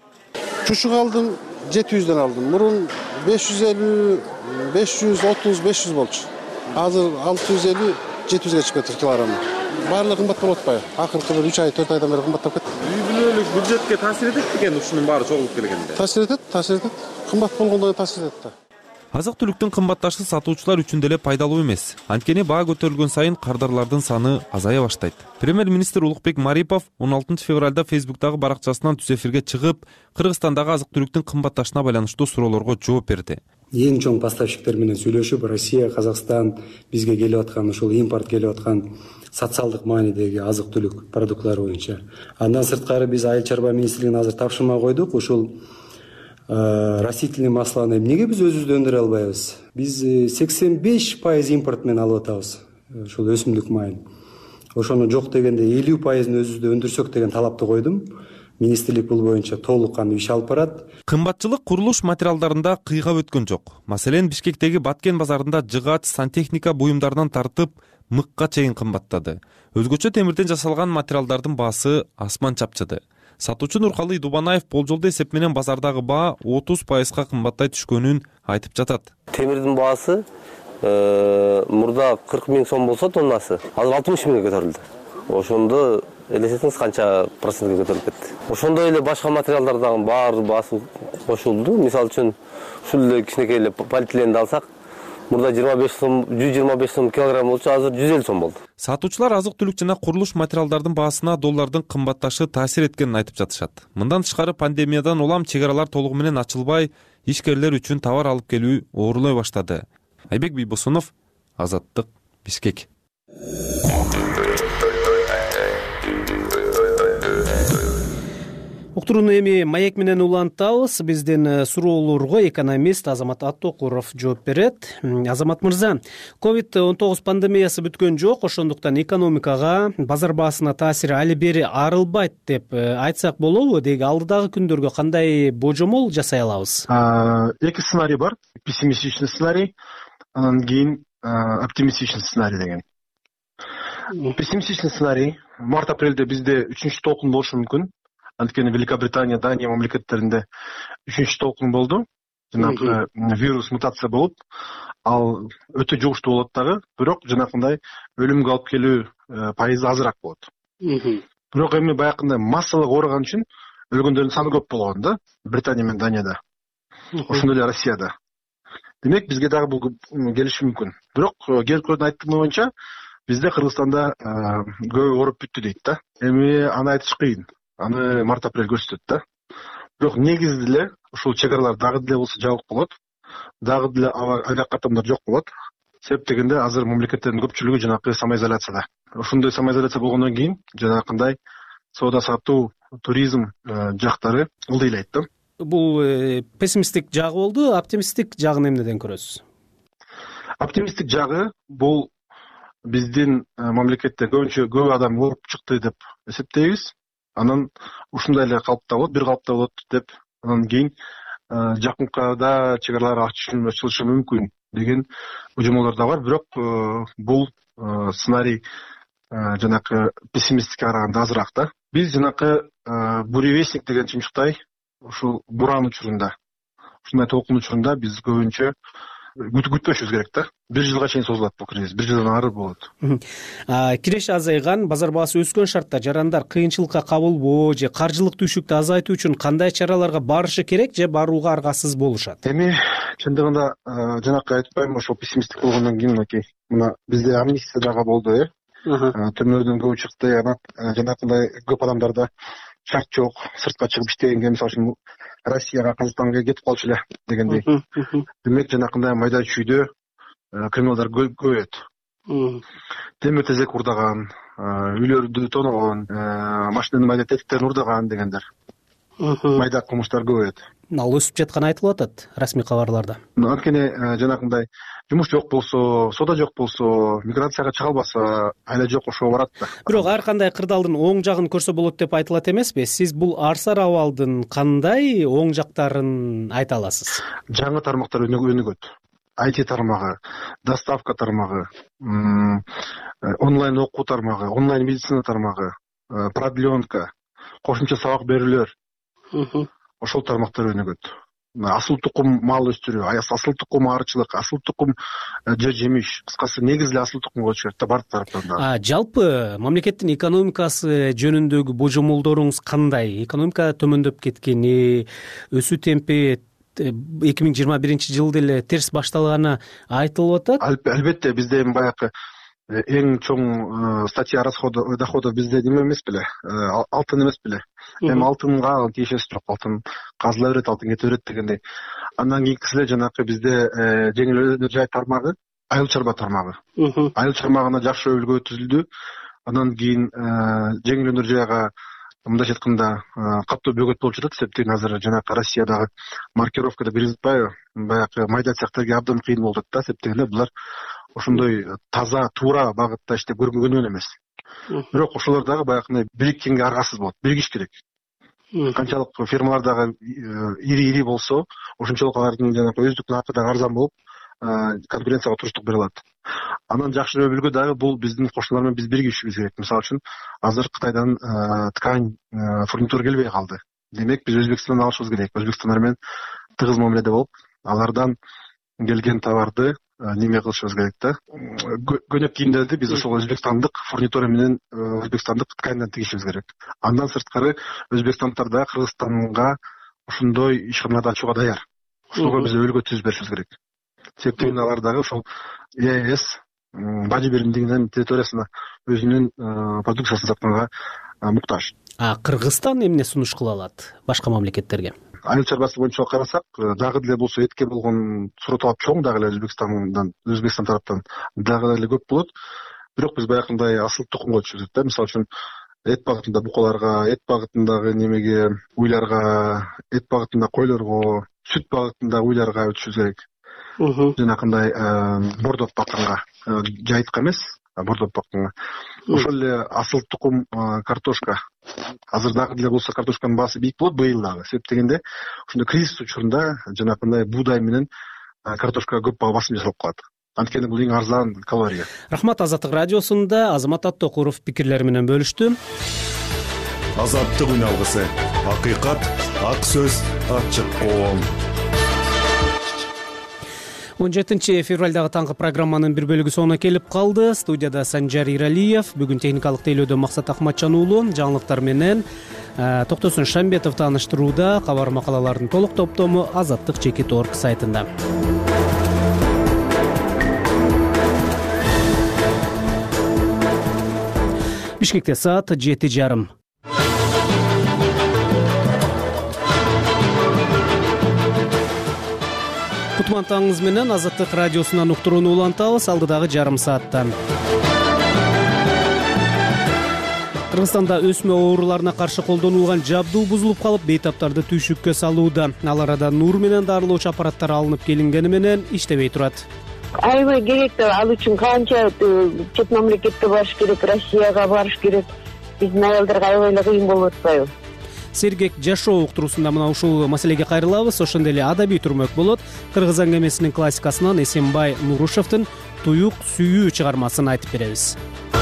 Чушук алдым, жети жүздөн алдым. Мурун беш жүз элүү, беш жүз отуз, беш жүз болчу. Азыр алты жүз элүү, жети жүзгө чыгып кетти килограммы. Барлыгы кымбат болуп атпайбы? Акыркы бир үч ай, төрт айдан бери кымбаттап кетти. Үй бүлөлүк бюджетке таасир этет экен ушунун баары чогулуп келгенде. Таасир этет, таасир этет. Кымбат болгондон таасир этет да. Азык-түлүктүн кымбатташы сатуучулар үчүн деле пайдалуу эмес. Анткени баа көтөрүлгөн сайын кардарлардын саны азая баштайт. Премьер-министр Улукбек Марипов он алтынчы февралда Фейсбуктагы баракчасынан түз эфирге чыгып, Кыргызстандагы азык-түлүктүн кымбатташына байланыштуу суроолорго жооп берди. Эң чоң поставщиктер менен сүйлөшүп, Россия, Казакстан бизге келип аткан ушул импорт келип аткан социалдык маанидеги азык-түлүк продуктлары боюнча. Андан сырткары биз Айыл чарба министрлигине азыр тапшырма койдук. Ушул растительный маслону эмнеге биз өзүбүз өндүрө албайбыз? Биз сексен беш пайыз импорт менен алып атабыз. Ушул өсүмдүк майын. Ошону жок дегенде элүү пайызын өзүбүздө өндүрсөк деген талапты койдум. Министрлик бул боюнча толук кандуу иш алып барат. Кымбатчылык курулуш материалдарында кыйгап өткөн жок. Маселен, Бишкектеги Баткен базарында жыгач, сантехника буюмдарынан тартып мыкка чейин кымбаттады. Өзгөчө темирден жасалган материалдардын баасы асман чапчыды. Сатуучу Нуркалый Дубанаев болжолдуу эсеп менен базардагы баа отуз пайызга кымбаттай түшкөнүн айтып жатат. Темирдин баасы мурда кырк миң сом болсо тоннасы, азыр алтымыш миңге көтөрүлдү. Ошондо элестетиңиз канча процентке көтөрүлүп кетти. Ошондой эле башка материалдардагы баары баасы кошулду. Мисалы үчүн ушул эле кичинекей эле полиэтиленди алсак, мурда жыйырма беш сом, жүз жыйырма беш сом килограмм болчу, азыр жүз элүү сом болду. Сатуучулар азык-түлүк жана курулуш материалдардын баасына доллардын кымбатташы таасир эткенин айтып жатышат. Мындан тышкары пандемиядан улам чек аралар толугу менен ачылбай, ишкерлер үчүн товар алып келүү оорулой баштады. Айбек Бийбосунов, Азаттык, Бишкек. Уктурууну эми маек менен улантабыз. Биздин суроолорго экономист Азамат Аттокуров жооп берет. Азамат мырза, ковид он тогуз пандемиясы бүткөн жок, ошондуктан экономикага, базар баасына таасири али бери арылбайт деп айтсак болобу? Деги алдыдагы күндөргө кандай божомол жасай алабыз? Эки сценарий бар. Пессимистичный сценарий, анан кийин оптимистичный сценарий деген. Пессимистичный сценарий март-апрелде бизде үчүнчү толкун болушу мүмкүн. Анткени Великобритания, Дания мамлекеттеринде үчүнчү толкун болду. Жанагы вирус мутация болуп, ал өтө жугуштуу болот дагы, бирок жанакындай өлүмгө алып келүү пайызы азыраак болот. бирок эми баягындай массалык ооруган үчүн өлгөндөрдүн саны көп болгон да, Британия менен Данияда, ошондой эле Россияда. Демек бизге дагы бул келиши мүмкүн. Бирок келгөндөрдүн айтымы боюнча бизде Кыргызстанда көбү ооруп бүттү дейт да. Эми аны айтыш кыйын. Аны март-апрель көрсөтөт да. Бирок негизи деле ушул чек аралар дагы деле болсо жабык болот. Дагы деле айлак катымдар жок болот. Себеп дегенде азыр мамлекеттердин көпчүлүгү жанакы самоизоляцияда. Ошондой самоизоляция болгондон кийин жанакындай соода сатуу, туризм жактары ылдыйлайт да. Бул пессимисттик жагы болду, оптимисттик жагын эмнеден көрөсүз? Оптимисттик жагы бул биздин мамлекетте көбүнчө көп адам ооруп чыкты деп эсептейбиз. Анан ушундай эле калыпта болот, бир калыпта болот деп, анан кийин жакынкада чек аралар ачылышы мүмкүн деген божомолдор да бар. Бирок бул сценарий жанакы пессимисттикке караганда азыраак да. Биз жанакы буревестник деген чымчыктай ушул буран учурунда, ушундай толкун учурунда биз көбүнчө күтпөшүбүз керек да. Бир жылга чейин созулат бул кризис, бир жылдан ары болот. Киреш азайган, базар баасы өскөн шартта жарандар кыйынчылыкка кабылбоо же каржылык түйшүктү азайтуу үчүн кандай чараларга барышы керек же барууга аргасыз болушат? Эми чындыгында жанакы айтпайм, ошол пессимисттик болгондон кийин мынакей, мына бизде амнистия дагы болду, э? Түрмөдөн көбү чыкты, анан жанакындай көп адамдарда шарт жок, сыртка чыгып иштегенге, мисалы үчүн Россияга, Казакстанга кетип калчу эле дегендей. Демек жанакындай майда чүйдө криминалдар көбөйөт. Темир тезек урдаган, үйлөрдү тоногон, машинанын майда тетиктерин урдаган дегендер. Майда кылмыштар көбөйөт. Ал өсүп жатканы айтылып атат расмий кабарларда. Анткени жанакындай жумуш жок болсо, соода жок болсо, миграцияга чыга албаса, айла жок ошого барат да. Бирок ар кандай кырдаалдын оң жагын көрсө болот деп айтылат эмеспи? Сиз бул арсар абалдын кандай оң жактарын айта аласыз? Жаңы тармактар өнүгөт. ай ти тармагы, доставка тармагы, онлайн окуу тармагы, онлайн медицина тармагы, продленка, кошумча сабак берүүлөр. Ошол тармактар өнүгөт. Асыл тукум мал өстүрүү, асыл тукум арчылык, асыл тукум жер жемиш, кыскасы негизи эле асыл тукумга өчүрөт да бар тараптан да. Жалпы мамлекеттин экономикасы жөнүндөгү божомолдоруңуз кандай? Экономика төмөндөп кеткени, өсүү темпи эки миң жыйырма биринчи жылда эле терс башталганы айтылып атат. Албетте, бизде эми баягы эң чоң статья расходов, доходов бизде неме эмес беле, алтын эмес беле. Эми алтынга тиешеси жок, алтын казыла берет, алтын кете берет дегендей. Андан кийинкиси эле жанакы бизде жеңил өнөр жай тармагы, айыл чарба тармагы. Айыл чармагына жакшы өлкө өткөзүлдү. Андан кийин жеңил өнөр жайга мындайча айтканда катуу бөгөт болуп жатат. Себептен азыр жанакы Россиядагы маркировкада бир жатпайбы, баягы майда цехтерге абдан кыйын болуп жатат да. Себептен булар ошондой таза, туура багытта иштеп көргөн эмес. Бирок ошолор дагы баягындай бириккенге аргасыз болот, биригиш керек. Канчалык фирмалар дагы ири-ири болсо, ошончолук алардын жанагы өздүк наркы дагы арзан болуп, конкуренцияга туруштук бере алат. Анан жакшыраак үлгү дагы бул биздин кошуналар менен биз биригишибиз керек. Мисалы үчүн азыр Кытайдан ткань, фурнитура келбей калды. Демек биз Өзбекстандан алышыбыз керек. Өзбекстандар менен тыгыз мамиледе болуп, алардан келген товарды неме кылышыбыз керек да. Көнөк кийимдерди биз ошол өзбекстандык фурнитура менен өзбекстандык тканьдан тигишибиз керек. Андан сырткары Өзбекстанддар да Кыргызстанга ошондой ишканаларды ачууга даяр. Ошого биз өлкө түзүп беришибиз керек. Себептен алар дагы ошол ЕС бажы биримдигинин территориясына өзүнүн продукциясын сатканга муктаж. А Кыргызстан эмне сунуш кыла алат башка мамлекеттерге? Айыл чарбасы боюнча карасак, дагы деле болсо этке болгон суроо талап чоң дагы эле Өзбекстандан, Өзбекстан тараптан дагы деле көп болот. Бирок биз баягындай асыл тукумга өтүшүбүз да. Мисалы үчүн эт багытында букаларга, эт багытындагы немеге, уйларга, эт багытында койлорго, сүт багытында уйларга өтүшүбүз керек. Жанакындай бордоп бакканга, жайытка эмес, бордоп бакканга. Ошол эле асыл тукум картошка. Азыр дагы деле болсо картошканын баасы бийик болот быйыл дагы. Себеп дегенде ошондой кризис учурунда жанакындай буудай менен картошкага көп басым жасалып калат. Анткени бул эң арзан калория. Рахмат. Азаттык радиосунда Азамат Аттокуров пикирлери менен бөлүштү. Азаттык үн алгысы. Акыйкат, ак сөз, ачык коом. он жетинчи февралдагы таңкы программанын бир бөлүгү соңуна келип калды. Студияда Санжар Иралиев, бүгүн техникалык тейлөөдө Максат Ахматжан уулу, жаңылыктар менен Токтосун Шамбетов тааныштырууда. Кабар макалалардын толук топтому азаттык чекит орг сайтында. Бишкекте саат жети жарым. Кутман таңыңыз менен Азаттык радиосунан уктурууну улантабыз алдыдагы жарым сааттан. Кыргызстанда өсмө ооруларына каршы колдонулган жабдуу бузулуп калып, бейтаптарды түйшүккө салууда. Ал арада нур менен дарылоочу аппараттар алынып келингени менен иштебей турат. Аябай керек да, ал үчүн канча чет мамлекетке барыш керек, Россияга барыш керек. Биздин аялдарга аябай эле кыйын болуп атпайбы? Сергек жашоо уктуруусунда мына ушул маселеге кайрылабыз. Ошондой эле адабий турмөк болот. Кыргыз аңгемесинин классикасынан Эсенбай Нурушевдин Туюк сүйүү чыгармасын айтып беребиз.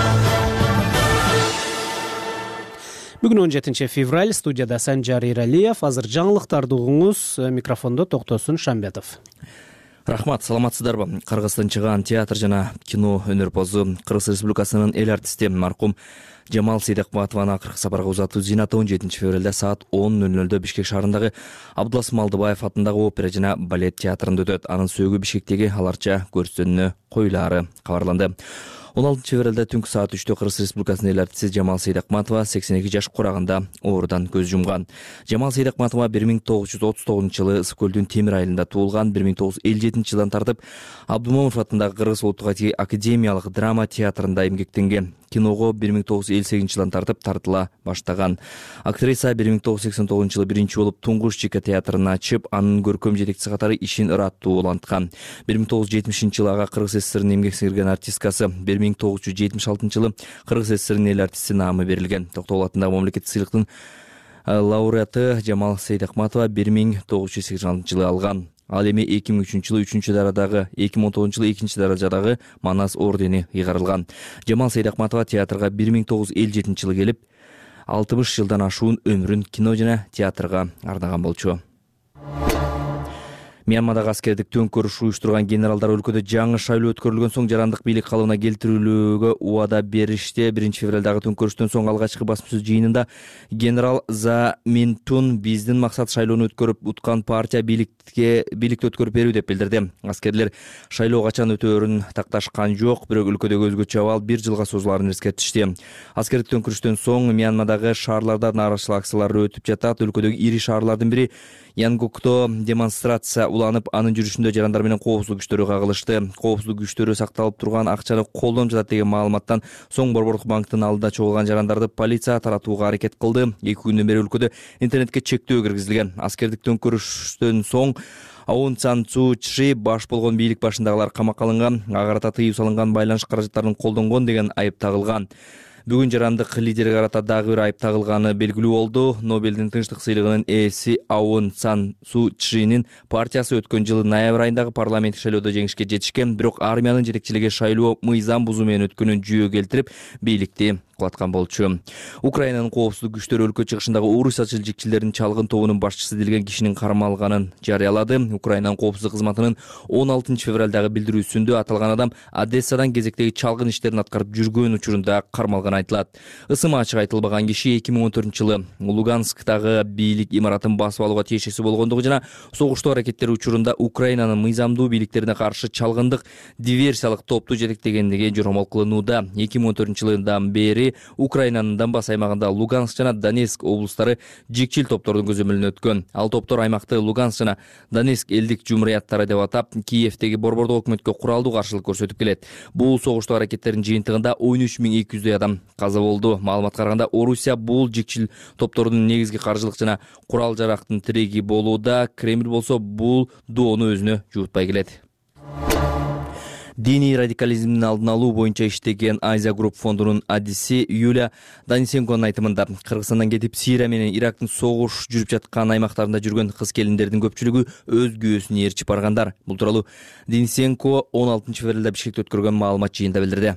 Бүгүн он жетинчи февраль, студияда Санжар Иралиев. Азыр жаңылыктарды угуңуз, микрофондо Токтосун Шамбетов. Рахмат, саламатсыздарбы? Кыргызстан чыган театр жана кино өнөрпозу, Кыргыз Республикасынын эл артисти маркум Жамал Сейдакматованы акыркы сапарга узатуу зинаты он жетинчи февралда саат он ноль нольдо Бишкек шаарындагы Абдулас Малдыбаев атындагы опера жана балет театрында өтөт. Анын сөөгү Бишкектеги аларча көрсөтүүнү коюлаары кабарланды. он алтынчы февралда түнкү саат үчтө Кыргыз Республикасынын эл артисти Жамал Сейдакматова сексен эки жаш курагында оорудан көз жумган. Жамал Сейдакматова бир миң тогуз жүз отуз тогузунчу жылы Ысык көлдүн Темир айылында туулган. бир миң тогуз жүз элүү жетинчи жылдан тартып Абдумомунов атындагы Кыргыз улуттук академиялык драма театрында эмгектенген. Киного бир миң тогуз жүз элүү сегизинчи жылдан тартып тартыла баштаган. Актриса бир миң тогуз жүз сексен тогузунчу жылы биринчи болуп Туңгуш Чика театрын ачып, анын көркөм жетекчиси катары ишин ыраттуу уланткан. бир миң тогуз жүз жетимишинчи жылы ага Кыргыз СССРнын эмгек сиңирген артисткасы, бир миң тогуз жүз жетимиш алтынчы жылы Кыргыз СССРнын эл артисти наамы берилген. Токтогул атындагы мамлекеттик сыйлыктын лауреаты Жамал Сейдакматова бир миң тогуз жүз сексен алтынчы жылы алган. Ал эми эки миң үчүнчү жылы үчүнчү даражадагы, эки миң он тогузунчу жылы экинчи даражадагы Манас ордени ыйгарылган. Жамал Сейдакматова театрга бир миң тогуз жүз элүү жетинчи жылы келип, алтымыш жылдан ашуун өмүрүн кино жана театрга ардаган болчу. Мьянмадагы аскердик төңкөрүш уюштурган генералдар өлкөдө жаңы шайлоо өткөрүлгөн соң жарандык бийлик калыбына келтирүүгө убада беришти. биринчи февралдагы төңкөрүштөн соң алгачкы басма сөз жыйынында генерал За Минтун биздин максат шайлоону өткөрүп уткан партия бийликке бийликти өткөрүп берүү деп билдирди. Аскерлер шайлоо качан өтөөрүн такташкан жок, бирок өлкөдөгү өзгөчө абал бир жылга созулаарын эскертишти. Аскердик төңкөрүштөн соң Мьянмадагы шаарларда нааразычылык акциялары өтүп жатат. Өлкөдөгү ири шаарлардын бири Янгукто демонстрация уланып, анын жүрүшүндө жарандар менен коопсуздук күчтөрү кагылышты. Коопсуздук күчтөрү сакталып турган акчаны колдонуп жатат деген маалыматтан соң Борбордук банктын алдында чогулган жарандарды полиция таратууга аракет кылды. эки күндөн бери өлкөдө интернетке чектөө киргизилген. Аскердик төңкөрүштөн соң Аун Сан Су Чжи баш болгон бийлик башындагылар камакка алынган, ага карата тыюу салынган байланыш каражаттарын колдонгон деген айып тагылган. Бүгүн жарандык лидерге карата дагы бир айып тагылганы белгилүү болду. Нобелдин тынчтык сыйлыгынын ээси Аун Сан Су Чжинин партиясы өткөн жылы ноябрь айындагы парламенттик шайлоодо жеңишке жетишкен, бирок армиянын жетекчилиги шайлоо мыйзам бузуу менен өткөнүн жүйө келтирип, бийликти кулаткан болчу. Украинанын коопсуздук күчтөрү өлкө чыгышындагы орусча жылжикчилердин чалгын тобунун башчысы делген кишинин кармалганын жарыялады. Украинанын коопсуздук кызматынын он алтынчы февралдагы билдирүүсүндө аталган адам Одессадан кезектеги чалгын иштерин аткарып жүргөн учурунда кармалган айтылат. Ысымы ачык айтылбаган киши эки миң он төртүнчү жылы Луганскдагы бийлик имаратын басып алууга тиешеси болгондугу жана согуштуу аракеттери учурунда Украинанын мыйзамдуу бийликтерине каршы чалгындык диверсиялык топту жетектегендиги жоромол кылынууда. эки миң он төртүнчү жылдан бери Украинанын Донбасс аймагында Луганск жана Донецк облустары жикчил топтордун көзөмөлүнө өткөн. Ал топтор аймакты Луганск жана Донецк элдик жумурияттары деп атап, Киевдеги борбордук өкмөткө куралдуу каршылык көрсөтүп келет. Бул согуштуу аракеттердин жыйынтыгында он үч миң эки жүздөй адам каза болду. Маалыматка караганда Орусия бул жикчил топтордун негизги каржылык жана курал жарактын тиреги болууда. Кремль болсо бул доону өзүнө жуутпай келет. Диний радикализмдин алдын алуу боюнча иштеген Азия Групп фондунун адиси Юлия Данисенконун айтымында Кыргызстандан кетип Сирия менен Ирактын согуш жүрүп жаткан аймактарында жүргөн кыз-келиндердин көпчүлүгү өз күйөөсүн ээрчип баргандар. Бул тууралуу Данисенко он алтынчы февралда Бишкекте өткөргөн маалымат жыйынында билдирди.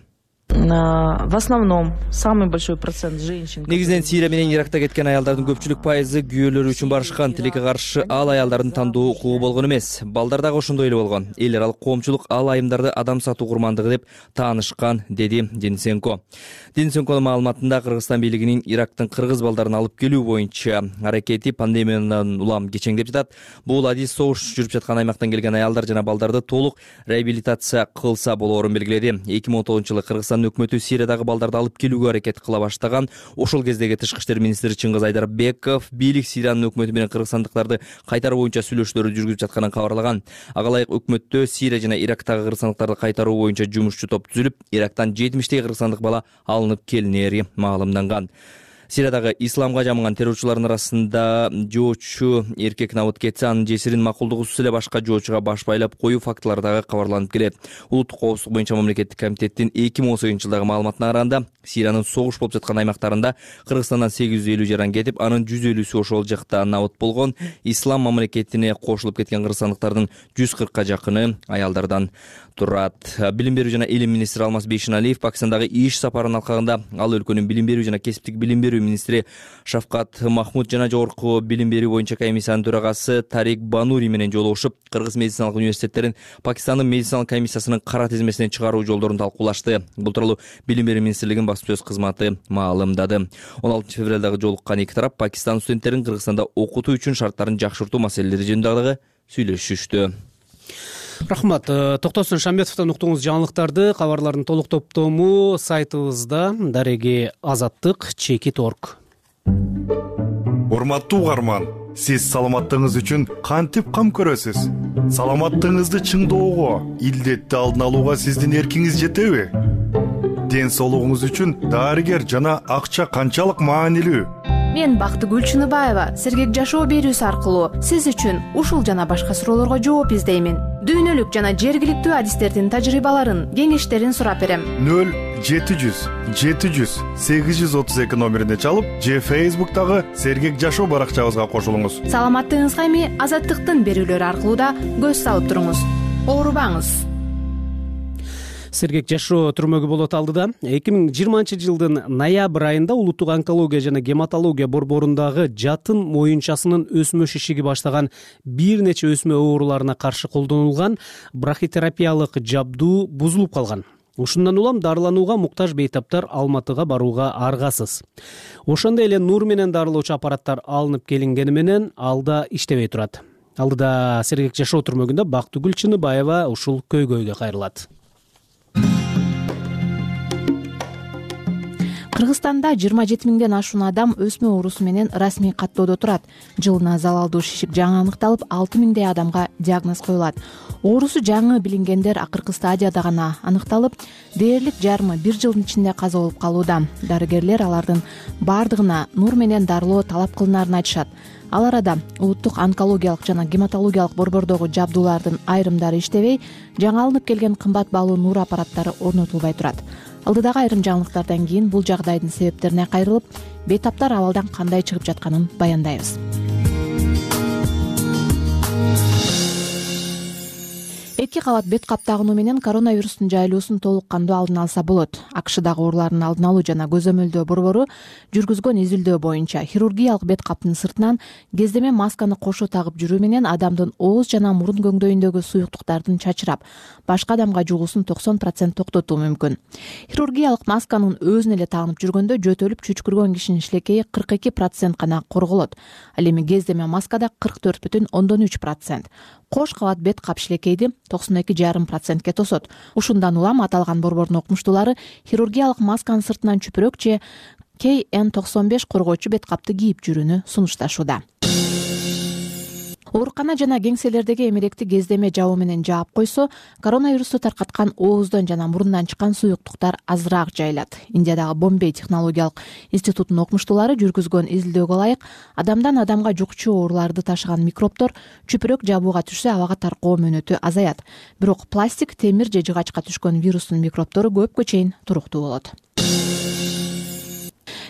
В основном самый большой процент женщин. Негизинен Сирия менен Иракта кеткен аялдардын көпчүлүк пайызы күйөөлөрү үчүн барышкан. Тилекке каршы ал аялдардын тандоо укугу болгон эмес. Балдар дагы ошондой эле болгон. Эл аралык коомчулук ал айымдарды адам сатуу курмандыгы деп таанышкан, деди Денисенко. Денисенконун маалыматында Кыргызстан бийлигинин Ирактын кыргыз балдарын алып келүү боюнча аракети пандемиядан улам кечеңдеп жатат. Бул адис согуш жүрүп жаткан аймактан келген аялдар жана балдарды толук реабилитация кылса болоорун белгиледи. эки миң он тогузунчу жылы Кыргызстан өкмөтү Сириядагы балдарды алып келүүгө аракет кыла баштаган. Ошол кездеги тышкы иштер министри Чыңгыз Айдарбеков бийлик Сириянын өкмөтү менен кыргызстандыктарды кайтаруу боюнча сүйлөшүүлөрдү жүргүзүп жатканын кабарлаган. Ага ылайык өкмөттө Сирия жана Ирактагы кыргызстандыктарды кайтаруу боюнча жумушчу топ түзүлүп, Ирактан жетимиштей кыргызстандык бала алынып келинери маалымданган. Сириядагы исламга жамынган террорчулардын арасында жоочу эркек набыт кетсе, анын жесирин макулдугусуз эле башка жоочуга баш байлап коюу фактылары дагы кабарланып келет. Улуттук коопсуздук боюнча мамлекеттик комитеттин эки миң он сегизинчи жылдагы маалыматына караганда, Сириянын согуш болуп жаткан аймактарында Кыргызстандан сегиз жүз элүү жаран кетип, анын жүз элүүсү ошол жакта набыт болгон. Ислам мамлекетине кошулуп кеткен кыргызстандыктардын жүз кыркка жакыны аялдардан турат. Билим берүү жана илим министри Алмаз Бейшеналиев Пакистандагы иш сапарынын алкагында ал өлкөнүн билим берүү жана кесиптик билим берүү министри Шавкат Махмуд жана жогорку билим берүү боюнча комиссиянын төрагасы Тарик Банури менен жолугушуп, Кыргыз медициналык университеттерин Пакистандын медициналык комиссиясынын кара тизмесине чыгаруу жолдорун талкуулашты. Бул тууралуу билим берүү министрлигинин басма сөз кызматы маалымдады. он алтынчы февралдагы жолуккан эки тарап Пакистан студенттерин Кыргызстанда окутуу үчүн шарттарын жакшыртуу маселелери жөнүндө дагы сүйлөшүштү. Рахмат. Токтосун Шамбетовдон уктуңуз жаңылыктарды. Кабарлардын толук топтому сайтыбызда дареги азаттык чекит точка орг. Урматтуу угарман, сиз саламаттыгыңыз үчүн кантип кам көрөсүз? Саламаттыгыңызды чыңдоого, илдетти алдын алууга сиздин эркиңиз жетеби? Ден соолугуңуз үчүн дарыгер жана акча канчалык маанилүү? Мен Бактыгүл Чыныбаева сергек жашоо берүүсү аркылуу сиз үчүн ушул жана башка суроолорго жооп издеймин. Дүйнөлүк жана жергиликтүү адистердин тажрыйбаларын, кеңештерин сурап берем. нөл жети жүз жети жүз сегиз жүз отуз эки номерине чалып, же Фейсбуктагы сергек жашоо баракчабызга кошулуңуз. Саламаттыгыңызга эми азаттыктын берүүлөрү аркылуу да көз салып туруңуз. Оорубаңыз. Сергек жашоо түрмөгү болот алдыда. эки миң жыйырманчы жылдын ноябрь айында улуттук онкология жана гематология борборундагы жатын моюнчасынын өсмө шишиги баштаган бир нече өсмө ооруларына каршы колдонулган брахитерапиялык жабдуу бузулуп калган. Ушундан улам дарыланууга муктаж бейтаптар Алматыга барууга аргасыз. Ошондой эле нур менен дарылоочу аппараттар алынып келингени менен алда иштебей турат. Алдыда Сергек жашоо түрмөгүндө Бактыгүл Чыныбаева ушул көйгөйгө кайрылат. Кыргызстанда жыйырма жети миңден ашуун адам өсмө оорусу менен расмий каттоодо турат. Жылына залалдуу шишик жаңы аныкталып, алты миңдей адамга диагноз коюлат. Оорусу жаңы билингендер акыркы стадияда гана аныкталып, дээрлик жарымы бир жылдын ичинде каза болуп калууда. Дарыгерлер алардын бардыгына нур менен дарылоо талап кылынаарын айтышат. Ал арада улуттук онкологиялык жана гематологиялык борбордогу жабдуулардын айрымдары иштебей, жаңы алынып келген кымбат баалуу нур аппараттары орнотулбай турат. Алдыдагы айрым жаңылыктардан кийин бул жагдайдын себептерине кайрылып, бейтаптар абалдан кандай чыгып жатканын баяндайбыз. Эки кабат бет кап тагынуу менен коронавирустун жайылуусун толук кандуу алдын алса болот. АКШдагы оорулардын алдын алуу жана көзөмөлдөө борбору жүргүзгөн изилдөө боюнча хирургиялык бет каптын сыртынан кездеме масканы кошо тагып жүрүү менен адамдын ооз жана мурун көңдөйүндөгү суюктуктардын чачырап, башка адамга жугуусун токсон процент токтотуу мүмкүн. Хирургиялык масканын өзүн эле тагынып жүргөндө жөтөлүп чүчкүргөн кишинин шилекейи кырк эки процент гана корголот. Ал эми кездеме маскада кырк төрт бүтүн ондон үч процент. Кош кабат бет кап шилекейди токсон эки жарым процентке тосот. Ушундан улам аталган борбордун окумуштуулары хирургиялык масканын сыртынан чүпүрөк же К Н токсон беш коргоочу бет капты кийип жүрүүнү сунушташууда. Оорукана жана кеңселердеги эмеректи кездеме жабуу менен жаап койсо, коронавирусту таркаткан ооздон жана мурундан чыккан суюктуктар азыраак жайылат. Индиядагы Бомбей технологиялык институтунун окумуштуулары жүргүзгөн изилдөөгө ылайык, адамдан адамга жукчу ооруларды ташыган микробдор чүпүрөк жабууга түшсө абага таркоо мөөнөтү азаят. Бирок пластик, темир же жыгачка түшкөн вирустун микробдору көпкө чейин туруктуу болот.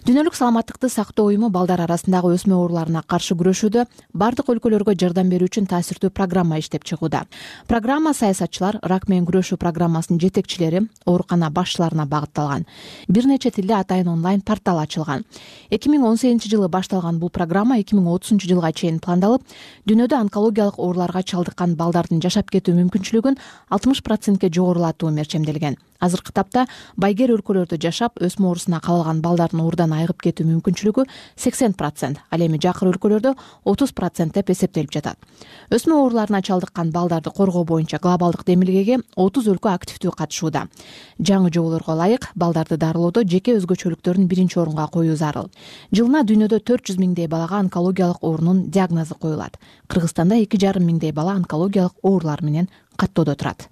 дүйнөлүк саламаттыкты сактоо уюму балдар арасындагы өсмө ооруларына каршы күрөшүүдө бардык өлкөлөргө жардам берүү үчүн таасирдүү программа иштеп чыгууда. Программа саясатчылар, рак менен күрөшүү программасынын жетекчилери, оорукана башчыларына багытталган. Бир нече тилде атайын онлайн портал ачылган. эки миң он сегизинчи жылы башталган бул программа эки миң отузунчу жылга чейин пландалып, дүйнөдө онкологиялык ооруларга чалдыккан балдардын жашап кетүү мүмкүнчүлүгүн алтымыш процентке жогорулатуу мерчемделген. Азыркы тапта байгер өлкөлөрдө жашап өсмө оорусуна кабылган балдардын оорудан айыгып кетүү мүмкүнчүлүгү сексен процент, ал эми жакыр өлкөлөрдө отуз процент деп эсептелип жатат. Өсмө ооруларына чалдыккан балдарды коргоо боюнча глобалдык демилгеге отуз өлкө активдүү катышууда. Жаңы жоболорго ылайык балдарды дарылоодо жеке өзгөчөлүктөрүн биринчи орунга коюу зарыл. Жылына дүйнөдө төрт жүз миңдей балага онкологиялык оорунун диагнозу коюлат. Кыргызстанда эки жарым миңдей бала онкологиялык оорулар менен каттоодо турат.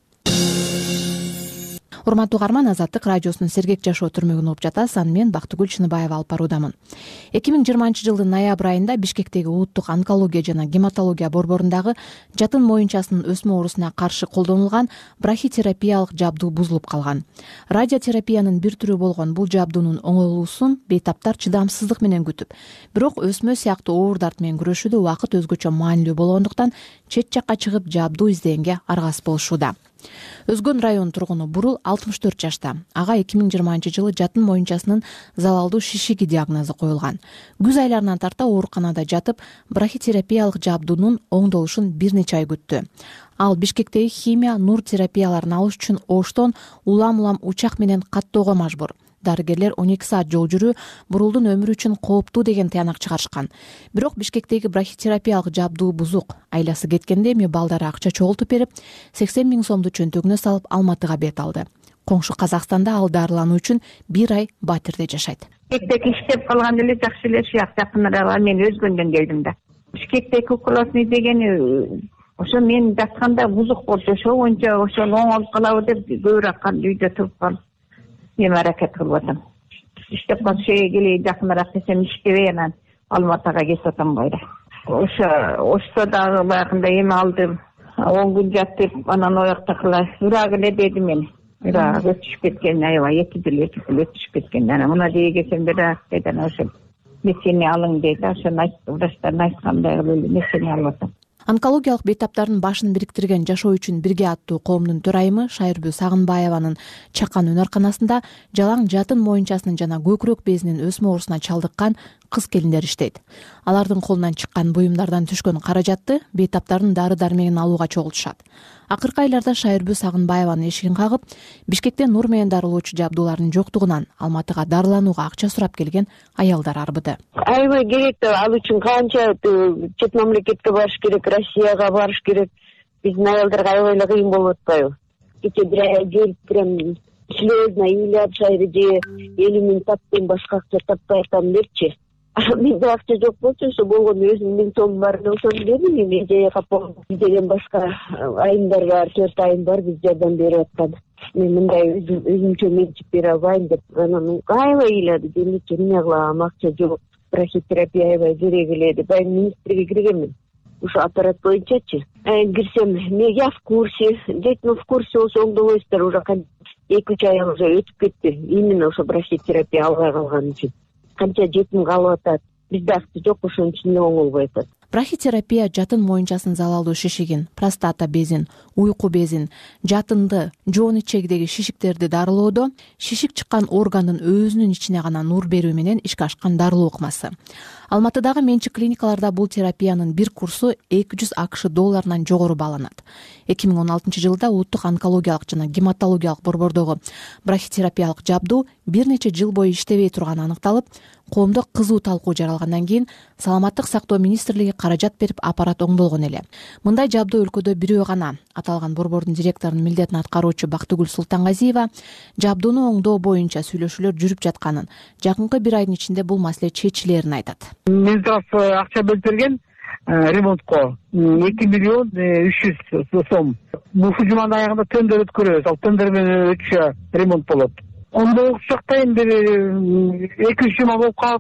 Урматтуу угарман, Азаттык радиосунун Сергек жашоо түрмөгүн угуп жатасыз. Аны мен Бактыгүл Чыныбаева алып баруудамын. эки миң жыйырманчы жылдын ноябрь айында Бишкектеги улуттук онкология жана гематология борборундагы жатын моюнчасынын өсмө оорусуна каршы колдонулган брахитерапиялык жабдуу бузулуп калган. Радиотерапиянын бир түрү болгон бул жабдуунун оңолуусун бейтаптар чыдамсыздык менен күтүп, бирок өсмө сыяктуу оордарт менен күрөшүүдө убакыт өзгөчө маанилүү болгондуктан чет жакка чыгып жабдуу издегенге аргасыз болушууда. Өзгөн район тургуну Бурул алтымыш төрт жашта. Ага эки миң жыйырманчы жылы жатын моюнчасынын залалдуу шишиги диагнозу коюлган. Күз айларынан тарта ооруканада жатып, брахитерапиялык жабдуунун оңдолушун бир нече ай күттү. Ал Бишкектеги химия, нур терапияларын алыш үчүн Оштон улам-улам учак менен каттоого мажбур. Дарыгерлер он эки саат жол жүрүү Бурулдун өмүрү үчүн кооптуу деген таянак чыгарышкан. Бирок Бишкектеги брахитерапиялык жабдуу бузук. Айласы кеткенде эми балдары акча чогултуп берип, сексен миң сомду чөнтөгүнө салып Алматыга бет алды. Коңшу Казакстанда ал дарылануу үчүн бир ай Батирде жашайт. Бишкектеги иштеп калган эле жакшы эле шыяк жакыныраак мен өзгөндөн келдим да. Бишкектеги укулосный дегени ошо мен жатканда бузук болчу, ошо боюнча ошону оңолуп калабы деп көбүрөөк үйдө туруп калып эми аракет кылып атам. Иштеп калшы келе жакыныраак десем иштебей анан Алматыга кетип атам байра. Ошо ошто дагы баягында эми алдым. он күн жатып, анан ояктакыла үрак эле деди мен. Үрак өтүшүп кеткен, аябай эки жыл эки жыл өтүшүп кеткен. Анан мына деги келсем бирок деди, анан ошо месени алың деди. Ошону айтты, врачтар айткандай кылып месени алып атам. Онкологиялык бейтаптардын башын бириктирген Жашоо үчүн бирге аттуу коомдун төрайымы Шайырбү Сагынбаеванын чакан өнөрканасында жалаң жатын моюнчасынын жана көкүрөк безинин өсмө оорусуна чалдыккан кыз келиндер иштейт. Алардын колунан чыккан буюмдардан түшкөн каражатты бейтаптардын дары-дармегин алууга чогултушат. Акыркы айларда Шайырбү Сагынбаеванын эшигин кагып, Бишкекте нур менен дарылоочу жабдуулардын жоктугунан Алматыга дарыланууга акча сурап келген аялдар арбыды. Аябай керек да, ал үчүн канча чет мамлекетке барыш керек, Россияга барыш керек. Биздин аялдарга аябай эле кыйын болуп атпайбы? Кече бир ай келип прям слезно ыйлап шайры же элүү миң таптым, башка акча таппай атам депчи. Менде акча жок болчу, ошо болгону өзүм миң сом бар, ошону бердим. Эми жайга бизден башка айымдар бар, төрт айым бар, биз жардам берип аткан. Мен мындай өзүмчө менчип бере албайм деп анан аябай ыйлады. Демечи эмне кылам, акча жок, брахитерапия аябай керек эле деп айым министрге киргенмин. Ошо аппарат боюнчачы. Кирсем, мен я в курсе, дейт, ну в курсе болсо оңдобойсуздар, уже эки үч ай уже өтүп кетти. Именно ошо брахитерапия албай калган үчүн. Канча жетим калып атат. Бизде акча жок, ошонун үчүн эле оңолбой атат. Брахитерапия жатын моюнчасынын залалдуу шишигин, простата безин, уйку безин, жатынды, жоон ичегидеги шишиктерди дарылоодо шишик чыккан органдын өзүнүн ичине гана нур берүү менен ишке ашкан дарылоо ыкмасы. Алматыдагы менчик клиникаларда бул терапиянын бир курсу эки жүз акш долларынан жогору бааланат. эки миң он алтынчы жылда улуттук онкологиялык жана гематологиялык борбордогу брахитерапиялык жабдуу бир нече жыл бою иштебей турганы аныкталып, коомдо кызуу талкуу жаралгандан кийин Саламаттык сактоо министрлиги каражат берип аппарат оңдолгон эле. Мындай жабдуу өлкөдө бирөө гана. Аталган борбордун директорунун милдетин аткаруучу Бактыгүл Султангазиева жабдууну оңдоо боюнча сүйлөшүүлөр жүрүп жатканын, жакынкы бир айдын ичинде бул маселе чечилерин айтат. Минздрав акча бөлдүрген ремонтко эки миллион үч жүз сом. Ушул жуманын аягында тендер өткөрөбүз. Ал тендер менен өтүшө ремонт болот. Ондой учакта эми эки үч жума болуп калат го.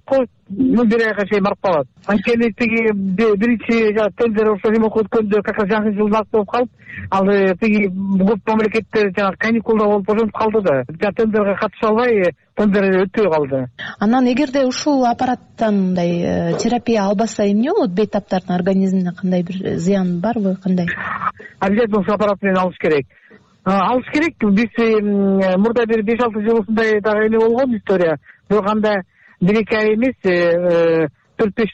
бир айга чейин барып калат. Анткени тиги биринчи жана тендер ошо ремонтко өткөндө как раз жакын жылдак болуп калып, ал тиги көп мамлекеттер жана каникулда болуп ошентип калды да. Жана тендерге катыша албай, тендер өтпөй калды. Анан эгерде ушул аппараттан мындай терапия албаса эмне болот? Бейтаптардын организмине кандай бир зыян барбы, кандай? Обязательно ушул аппарат менен алыш керек. Алыш керек. Биз мурда бир беш алты жыл ушундай дагы эме болгон история. Бирок анда бир эки ай эмес, төрт беш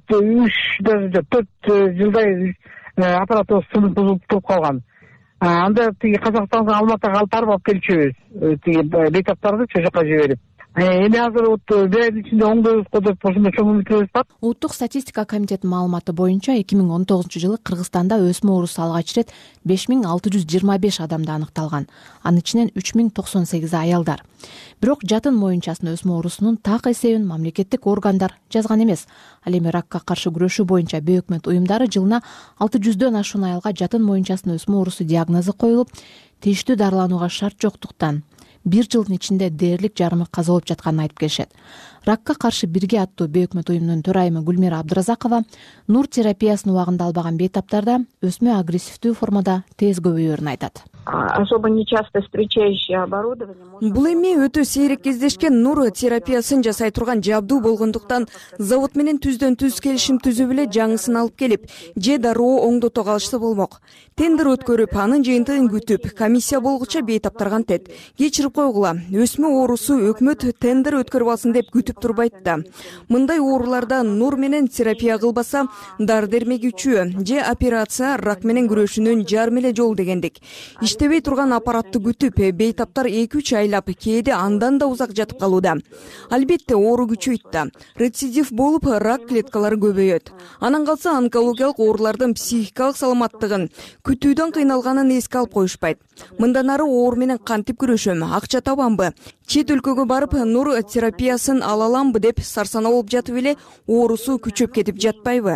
үч даже төрт жылдай аппаратыбыз сынып бузулуп туруп калган. Анда тиги Казакстанга Алматыга алып барып алып келчүбүз. Тиги бейтаптарды чо жака жиберип. Эми азыр вот бир айдын ичинде оңдойбузго деп ошондой чоң үмүтүбүз бар. Улуттук статистика комитетинин маалыматы боюнча эки миң он тогузунчу жылы Кыргызстанда өсмө оорусу алгач ирет беш миң алты жүз жыйырма беш адамда аныкталган. Анын ичинен үч миң токсон сегизи аялдар. Бирок жатын моюнчасын өсмө оорусунун так эсебин мамлекеттик органдар жазган эмес. Ал эми ракка каршы күрөшүү боюнча бейөкмөт уюмдары жылына алты жүздөн ашуун аялга жатын моюнчасын өсмө оорусу диагнозу коюлуп, тийиштүү дарыланууга шарт жоктуктан бир жылдын ичинде дээрлик жарымы каза болуп жатканын айтып келишет. Ракка каршы бирге аттуу бейөкмөт уюмунун төрайымы Гүлмира Абдыразакова нур терапиясын убагында албаган бейтаптарда өсмө агрессивдүү формада тез көбөйөрүн айтат. Особо нечасто встречающее оборудование. Бул эми өтө сейрек кездешкен нур терапиясын жасай турган жабдуу болгондуктан завод менен түздөн түз келишим түзүп эле жаңысын алып келип, же дароо оңдото калышса болмок. Тендер өткөрүп, анын жыйынтыгын күтүп, комиссия болгуча бейтаптарга антет. Кечирип койгула, өсмө оорусу өкмөт тендер өткөрүп алсын деп күтүп турбайт да. Мындай ооруларда нур менен терапия кылбаса, дар дермегүүчү же операция рак менен күрөшүүнүн жарым эле жолу дегендик. Иштебей турган аппаратты күтүп, бейтаптар эки үч айлап, кээде андан да узак жатып калууда. Албетте оору күчөйт да. Рецидив болуп, рак клеткалары көбөйөт. Анан калса онкологиялык оорулардын психикалык саламаттыгын, күтүүдөн кыйналганын эске алып коюшпайт. Мындан ары оору менен кантип күрөшөм, акча табамбы, чет өлкөгө барып нур терапиясын ала аламбы деп сарсана болуп жатып эле оорусу күчөп кетип жатпайбы?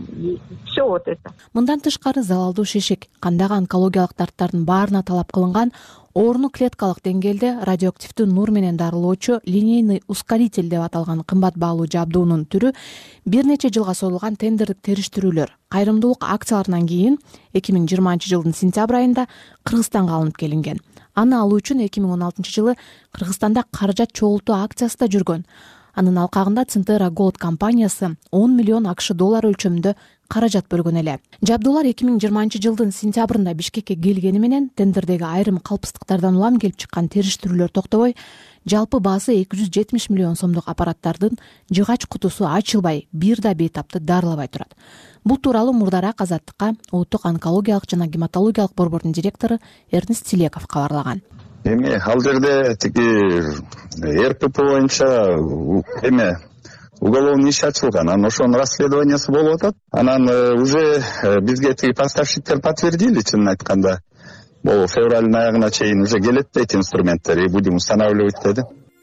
Все вот это. Мындан тышкары залалдуу шишик, кандагы онкологиялык дарттардын баарына талап кылынган ооруну клеткалык деңгээлде радиоактивдүү нур менен дарылоочу линейный ускоритель деп аталган кымбат баалуу жабдуунун түрү бир нече жылга созулган тендердик териштирүүлөр, кайрымдуулук акцияларынан кийин эки миң жыйырманчы жылдын сентябрь айында Кыргызстанга алынып келинген. Аны алуу үчүн эки миң он алтынчы жылы Кыргызстанда каражат чогултуу акциясы да жүргөн. Анын алкагында Центера Gold компаниясы он миллион акш доллар өлчөмүндө каражат бөлгөн эле. Жабдуулар эки миң жыйырманчы жылдын сентябрында Бишкекке келгени менен тендердеги айрым калпсыздыктардан улам келип чыккан териштирүүлөр токтобой, жалпы баасы эки жүз жетимиш миллион сомдук аппараттардын жыгач кутусу ачылбай, бир да бейтапты дарылабай турат. Бул тууралуу мурдараак Азаттыкка Улуттук онкологиялык жана гематологиялык борбордун директору Эрнест Тилеков кабарлаган. Эми ал жерде тиги эр пэ пэ боюнча эме уголовный иш ачылган, анан ошонун расследованиясы болуп атат. Анан уже бизге тиги поставщиктер подтвердили, чынын айтканда. Бул февралдын аягына чейин уже келет дейт инструменттер, и будем устанавливать деди.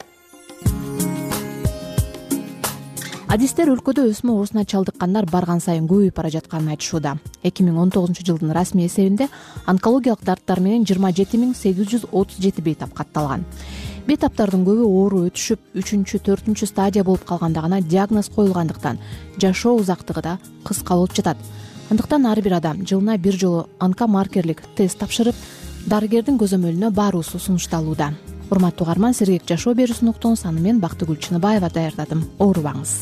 Адистер өлкөдө өсмө оорусуна чалдыккандар барган сайын көбөйүп бара жатканын айтышууда. эки миң он тогузунчу жылдын расмий эсебинде онкологиялык дарттар менен жыйырма жети миң сегиз жүз отуз жети бейтап катталган. Бейтаптардын көбү оору өтүшүп, үчүнчү, төртүнчү стадия болуп калганда гана диагноз коюлгандыктан жашоо узактыгы да кыска болуп жатат. Андыктан ар бир адам жылына бир жолу онкомаркерлик тест тапшырып, дарыгердин көзөмөлүнө баруусу сунушталууда. Урматтуу угарман, сергек жашоо берүүсүн уктуңуз. Аны мен Бактыгүл Чыныбаева даярдадым. Оорубаңыз.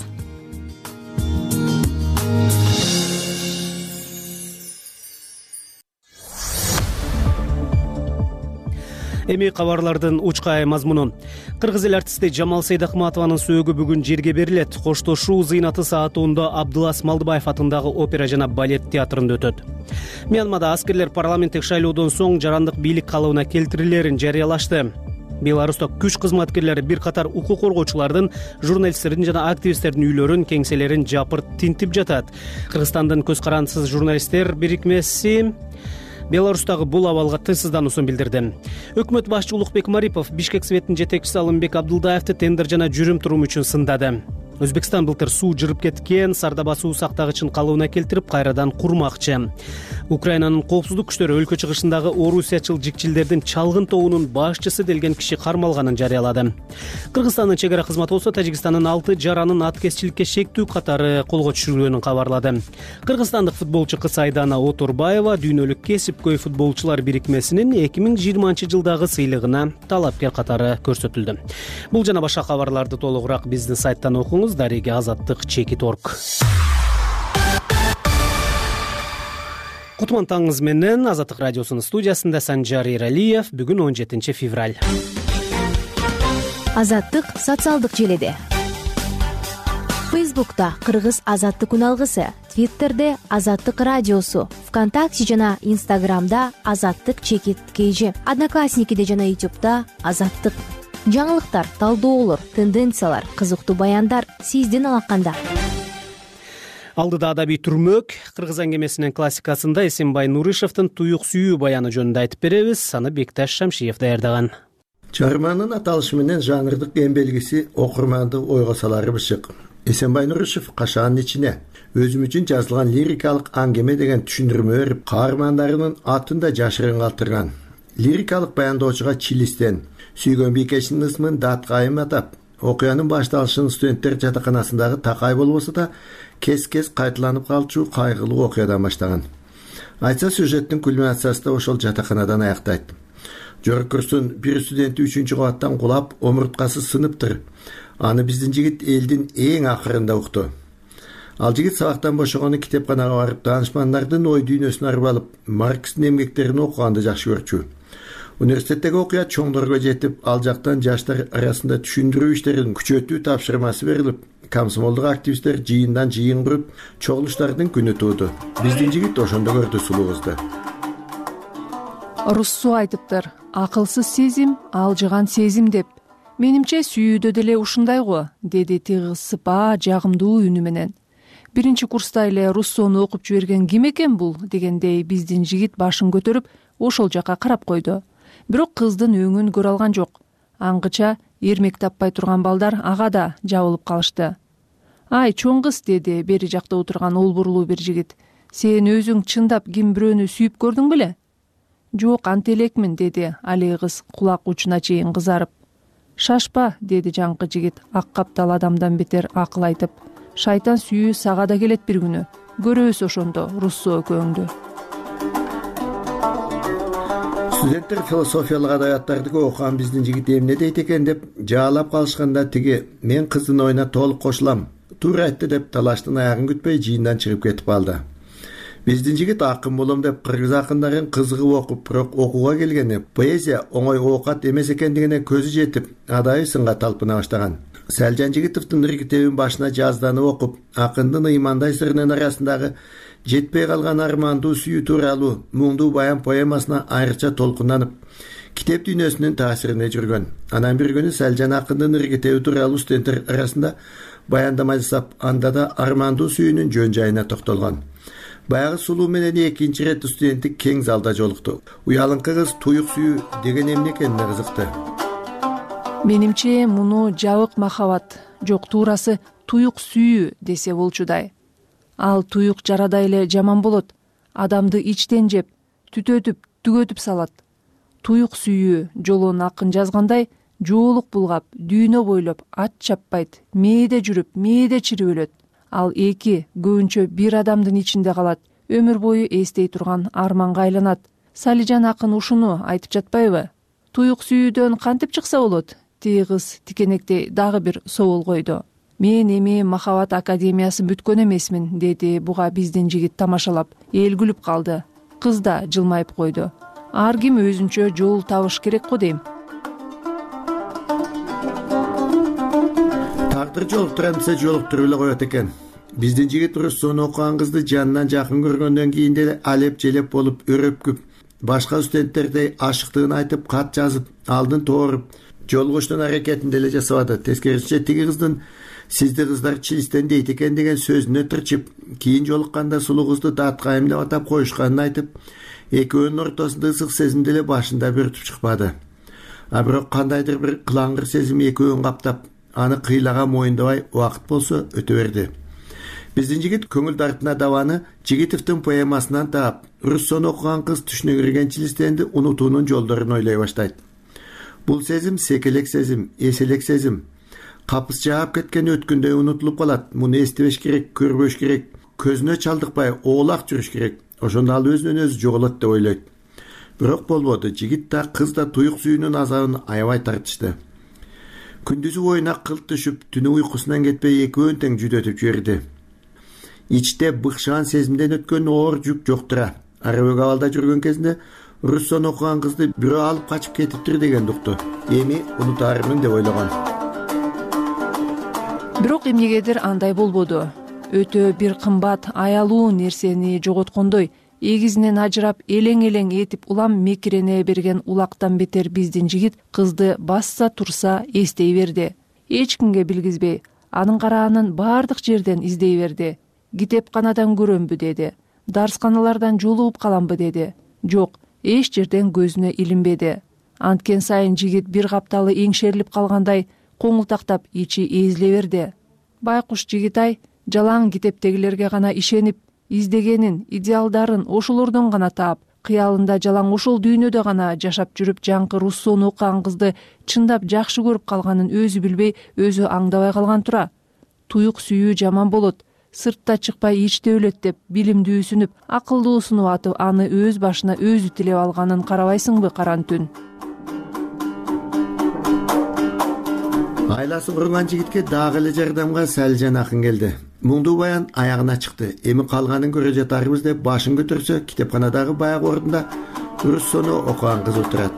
Эми кабарлардын учкай мазмуну. Кыргыз эл артисти Жамал Сейдахматованын сөөгү бүгүн жерге берилет. Коштошуу зыйнаты саатында Абдылас Малдыбаев атындагы опера жана балет театрында өтөт. Мьянмада аскерлер парламенттик шайлоодон соң жарандык бийлик калыбына келтирилерин жарыялашты. Беларуста күч кызматкерлери бир катар укук коргоочулардын, журналисттердин жана активисттердин үйлөрүн, кеңселерин жапырт тинтип жатат. Кыргызстандын көз карандысыз журналисттер бирикмеси Беларустагы бул абалга тынчсыздануусун билдирди. Өкмөт башчы Улукбек Марипов Бишкек Светинин жетекчиси Алымбек Абдылдаевди тендер жана жүрүм турум үчүн сындады. Өзбекстан былтыр суу жырып кеткен Сардаба суу сактагычын калыбына келтирип кайрадан курмакчы. Украинанын коопсуздук күчтөрү өлкө чыгышындагы орусиячыл жикчилдердин чалгын тобунун башчысы делген киши кармалганын жарыялады. Кыргызстандын чек ара кызматы болсо Тажикстандын алты жаранын аткезчиликке шектүү катары колго түшүрүлгөнүн кабарлады. Кыргызстандык футболчу кыз Айдана Отурбаева дүйнөлүк кесипкөй футболчулар бирикмесинин эки миң жыйырманчы жылдагы сыйлыгына талапкер катары көрсөтүлдү. Бул жана башка кабарларды толугураак биздин сайттан окуңуз. Дареги азаттык чекит точка орг. Кутман таңыңыз менен Азаттык радиосунун студиясында Санжар Эралиев. Бүгүн он жетинчи февраль. Азаттык социалдык желеде. Фейсбукта Кыргыз азаттык үналгысы, Твиттерде Азаттык радиосу, ВКонтакте жана Инстаграмда Азаттык чекит кейжи, Одноклассникиде жана Ютубта Азаттык. Жаңылыктар, талдоолор, тенденциялар, кызыктуу баяндар сиздин алаканда. Алдыда адабий түрмөк. Кыргыз аңгемесинин классикасында Эсенбай Нурышевдин туюк сүйүү баяны жөнүндө айтып беребиз. Аны Бекташ Шамшиев даярдаган. Чыгарманын аталышы менен жанрдык эң белгиси окурманды ойго салары бышык. Эсенбай Нурышев кашаанын ичине өзүм үчүн жазылган лирикалык аңгеме деген түшүндүрмө берип, каармандарынын атын да жашырын калтырган. Лирикалык баяндоочуга чилистен сүйгөн бийкечинин ысмын Даткайым атап, окуянын башталышын студенттер жатаканасындагы такай болбосо да кес-кес кайталанып калчу кайгылуу окуядан баштаган. Айтса сюжеттин кульминациясы да ошол жатаканадан аяктайт. Жогорку курстун бир студенти үчүнчү кабаттан кулап, омурткасы сыныптыр. Аны биздин жигит элдин эң акырында укту. Ал жигит сабактан бошогону китепканага барып, таанышмандардын ой дүйнөсүн арып алып, Маркстин эмгектерин окуганды жакшы көрчү. Университеттеги окуя чоңдорго жетип, ал жактан жаштар арасында түшүндүрүү иштерин күчөтүү тапшырмасы берилип, комсомолдук активисттер жыйындан жыйын куруп, чогулуштардын күнү тууду. Биздин жигит ошондо көрдү сулуубузду. Руссо айтыптыр: акылсыз сезим, алжыган сезим деп. Менимче сүйүүдө деле ушундай го, деди тыгыз сыпаа, жагымдуу үнү менен. Биринчи курста эле Руссону окуп жиберген ким экен бул дегендей биздин жигит башын көтөрүп, ошол жака карап койду. Бирок кыздын өңүн көрө алган жок. Аңгыча эрмек таппай турган балдар ага да жабылып калышты. Ай, чоң кыз, деди бери жакта отурган олбурлуу бир жигит. Сен өзүң чындап ким бирөөнү сүйүп көрдүң беле? Жок, ант элекмин, деди али кыз кулак учуна чейин кызарып. Шашпа, деди жаңкы жигит ак каптал адамдан бетер акыл айтып. Шайтан сүйүү сага да келет бир күнү. Көрөбүз ошондо Руссо экөөңдү. Студенттер философиялык адабияттарды окуган биздин жигит эмне дейт экен деп жаалап калышканда тиги мен кыздын оюна толук кошулам, туура айтты деп талаштын аягын күтпөй жыйындан чыгып кетип калды. Биздин жигит акын болом деп кыргыз акындарын кызыгып окуп, бирок окууга келгенде поэзия оңой оокат эмес экендигине көзү жетип, адабий сынга талпына баштаган. Сэлжан Жигитовдун иргитебин башына жазданып окуп, акындын ыймандай сырынын арасындагы жетпей калган армандуу сүйүү тууралуу муңдуу баян поэмасына айрыкча толкунданып, китеп дүйнөсүнүн таасирине жүргөн. Анан бир күнү Сэлжан акындын иргитеби тууралуу студенттер арасында баяндама жасап, анда да армандуу сүйүүнүн жөн жайына токтолгон. Баягы сулуу менен экинчи ирет студенттик кең залда жолукту. Уялыңкы кыз туюк сүйүү деген эмне экенине кызыкты. Менимче муну жабык махабат, жок туурасы туюк сүйүү десе болчудай. Ал туюк жарада эле жаман болот. Адамды ичтен жеп, түтөтүп, түгөтүп салат. Туюк сүйүү жолон акын жазгандай, жоолук булгап, дүйнө бойлоп ат чаппайт, мээде жүрүп, мээде чирип өлөт. Ал эки көбүнчө бир адамдын ичинде калат, өмүр бою эстей турган арманга айланат. Салижан акын ушуну айтып жатпайбы? Туюк сүйүүдөн кантип чыкса болот? Тиги кыз тикенектей дагы бир соол койду. Мен эми Махабат академиясын бүткөн эмесмин, деди буга биздин жигит тамашалап. Эл күлүп калды. Кыз да жылмайып койду. Ар ким өзүнчө жол табыш керек го дейм. Тагдыр жолуктурам десе жолуктуруп эле коет экен. Биздин жигит Руссону окуган кызды жанынан жакын көргөндөн кийин деле алеп желеп болуп өрөпкүп, башка студенттердей ашыктыгын айтып, кат жазып, алдын тооруп, жолугуштун аракетин деле жасабады. Тескерисинче тиги кыздын сизди кыздар чилистен дейт экен деген сөзүнө тырчып, кийин жолукканда сулуу кызды Даткайым деп атап коюшканын айтып, экөөнүн ортосунда ысык сезим деле башында бөртүп чыкпады. А бирок кандайдыр бир кылаңгыр сезим экөөнүн каптап, аны кыйлага моюндабай убакыт болсо өтө берди. Биздин жигит көңүл тартына даваны Жигитовдун поэмасынан таап, Руссону окуган кыз түшүнө кирген чилистенди унутуунун жолдорун ойлой баштайт. Бул сезим секелек сезим, эселек сезим. Капыс жаап кеткен өткөндөй унутулуп калат. Муну эстебеш керек, көрбөш керек, көзүнө чалдыкпай оолак жүрүш керек. Ошондо ал өзүнөн өзү жоголот деп ойлойт. Бирок болбоду. Жигит да кыз да туюк сүйүүнүн азабын аябай тартышты. Күндүзү оюна кылт түшүп, түнү уйкусунан кетпей экөөнү тең жүдөтүп жиберди. Ичте быкшаан сезимден өткөн оор жүк жоктура. Арабек абалда жүргөн кезинде Руссону окуган кызды бирөө алып качып кетиптир деген укту. Эми унутаармын деп ойлогон. Бирок эмнегедир андай болбоду. Өтө бир кымбат, аялуу нерсени жоготкондой, эгизинен ажырап, элең-элең этип улам мекирене берген улактан бетер биздин жигит кызды басса турса эстей берди. Эч кимге билгизбей, анын караанын бардык жерден издей берди. Китепканадан көрөмбү деди. Дарсканалардан жолугуп каламбы деди. Жок, эч жерден көзүнө илинбеди. Анткен сайын жигит бир капталы эңшерилип калгандай коңултактап ичи эзиле берди. Байкуш жигит-ай, жалаң китептегилерге гана ишенип, издегенин, идеалдарын ошолордон гана таап, кыялында жалаң ошол дүйнөдө гана жашап жүрүп, жаңкы Руссону окуган кызды чындап жакшы көрүп калганын өзү билбей, өзү аңдабай калган тура. Туюк сүйүү жаман болот. Сыртта чыкпай ичте өлөт деп билимдүүсүнүп, акылдуусунуп атып, аны өз башына өзү тилеп алганын карабайсыңбы каран түн? Айласы курган жигитке дагы эле жардамга Салжан акын келди. Муңдуу баян аягына чыкты. Эми калганын көрө жатарбыз деп башын көтөрсө, китепканадагы баягы ордунда Руссону окуган кыз отурат.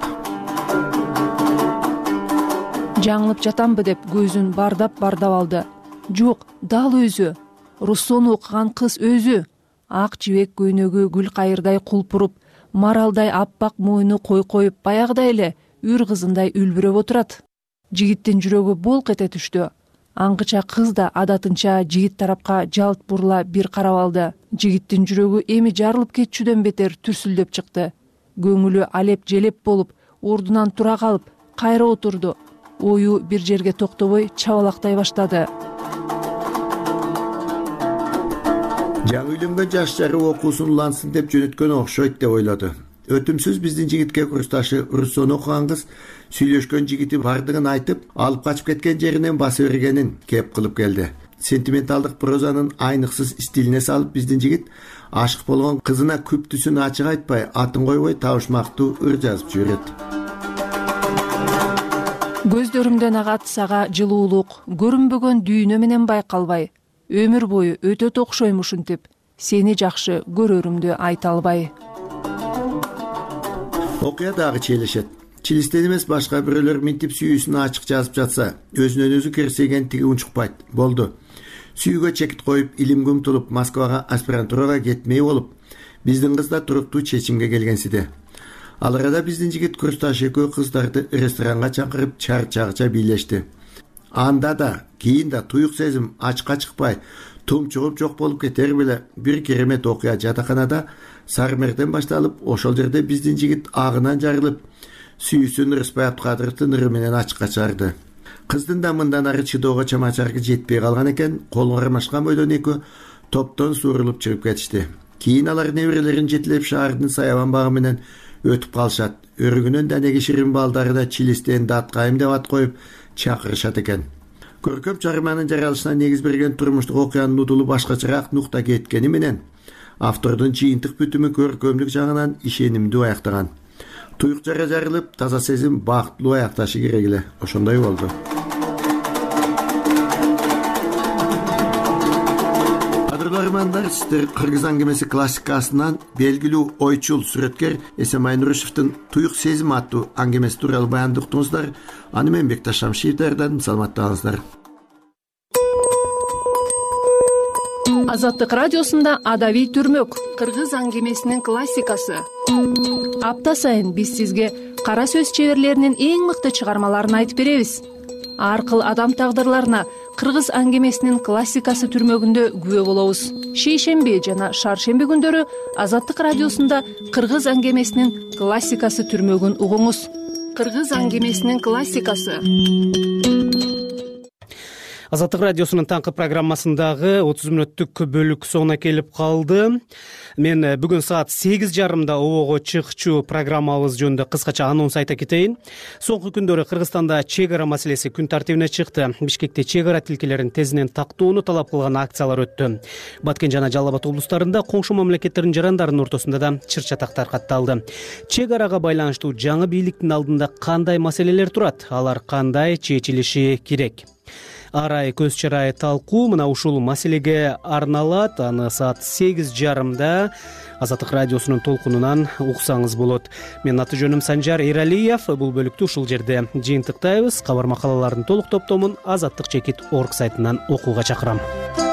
Жаңылып жатамбы деп көзүн бардап-бардап алды. Жок, дал өзү. Руссону окуган кыз өзү. Ак жибек көйнөгү гүл кайырдай кулпуруп, маралдай аппак мойну кой коюп, баягыдай эле үр кызындай үлбүрөп отурат. Жигиттин жүрөгү болк эте түштү. Аңгыча кыз да адатынча жигит тарапка жалт бурула бир карап алды. Жигиттин жүрөгү эми жарылып кетчүдөн бетер түрсүлдөп чыкты. Көңүлү алеп желеп болуп, ордунан тура калып, кайра отурду. Ою бир жерге токтобой чабалактай баштады. Жаңы үйлөнгөн жаш жары окуусун улансын деп жөнөткөн окшойт деп ойлоду. Өтүмсүз биздин жигитке курсташы Руссону окуган кыз сүйлөшкөн жигити бардыгын айтып, алып качып кеткен жеринен баса бергенин кеп кылып келди. Сентименталдык прозанын айныксыз стилине салып биздин жигит ашык болгон кызына күптүсүн ачык айтпай, атын койбой табышмактуу ыр жазып жиберет. Көздөрүмдөн агат сага жылуулук, көрүнбөгөн дүйнө менен байкалбай, өмүр бою өтө токшойм ушинтип, сени жакшы көрөрүмдү айта албай. Окуя дагы челешет. Чилистен эмес башка бирөөлөр минтип сүйүүсүн ачык жазып жатса, өзүнөн өзү керсеген тиги унчукпайт. Болду. Сүйүүгө чекит коюп, илимге умтулуп, Москвага аспирантурага кетмей болуп, биздин кыз да туруктуу чечимге келгенсиде. Ал арада биздин жигит курсташ экөө кыздарды ресторанга чакырып, чарчагыча бийлешти. Анда да, кийин да туюк сезим ачка чыкпай, тумчугуп жок болуп кетер беле бир керемет окуя жатаканада Сармерден башталып, ошол жерде биздин жигит агынан жарылып, сүйүүсүн Рыспай Абдыкадыровдун ыры менен ачыкка чыгарды. Кыздын да мындан ары чыдоого чамачаркы жетпей калган экен, колу кармашкан бойдон экөө топтон суурулуп чыгып кетишти. Кийин алар неберелерин жетелеп шаардын саябан багы менен өтүп калышат. Өрүгүнөн данеги ширин балдарына Чилистен даткайым деп ат коюп чакырышат экен. Көркөм чыгарманын жаралышына негиз берген турмуштук окуянын удулу башкачараак нукта кеткени менен автордун чыйынтык бүтүмү көркөмдүк жагынан ишенимдүү аяктаган. Туюк жара жарылып, таза сезим бактылуу аякташы керек эле. Ошондой болду. Кадырлармандар, сиздер Кыргыз аңгемеси классикасынан белгилүү ойчул сүрөткер Эсенбай Нурушевдин Туюк сезим аттуу аңгемеси тууралуу баянды уктуңуздар. Аны мен Бекташ Шамшиев даярдадым. Саламаттаңыздар. Азаттык радиосунда Адабий түрмөк, Кыргыз аңгемесинин классикасы. Апта сайын биз сизге кара сөз чеберлеринин эң мыкты чыгармаларын айтып беребиз. Ар кыл адам тагдырларына Кыргыз аңгемесинин классикасы түрмөгүндө күбө болобуз. Шейшемби жана шаршемби күндөрү Азаттык радиосунда Кыргыз аңгемесинин классикасы түрмөгүн угуңуз. Кыргыз аңгемесинин классикасы. Азаттык радиосунун таңкы программасындагы отуз мүнөттүк бөлүк соңуна келип калды. Мен бүгүн саат сегиз жарымда обого чыкчу программабыз жөнүндө кыскача анонс айта кетейин. Соңку күндөрү Кыргызстанда чек ара маселеси күн тартибине чыкты. Бишкекте чек ара тилкелерин тезинен тактоону талап кылган акциялар өттү. Баткен жана Жалал Абад облустарында коңшу мамлекеттердин жарандарынын ортосунда да чыр-чатак таркатталды. Чек арага байланыштуу жаңы бийликтин алдында кандай маселелер турат? Алар кандай чечилиши керек? Арай көз чарай талкуу мына ушул маселеге арналат. Аны саат сегиз жарымда Азаттык радиосунун толкунунан уксаңыз болот. Менин аты жөнүм Санжар Эралиев. Бул бөлүктү ушул жерде жыйынтыктайбыз. Кабар макалалардын толук топтомун азаттык чекит орг сайтынан окууга чакырам.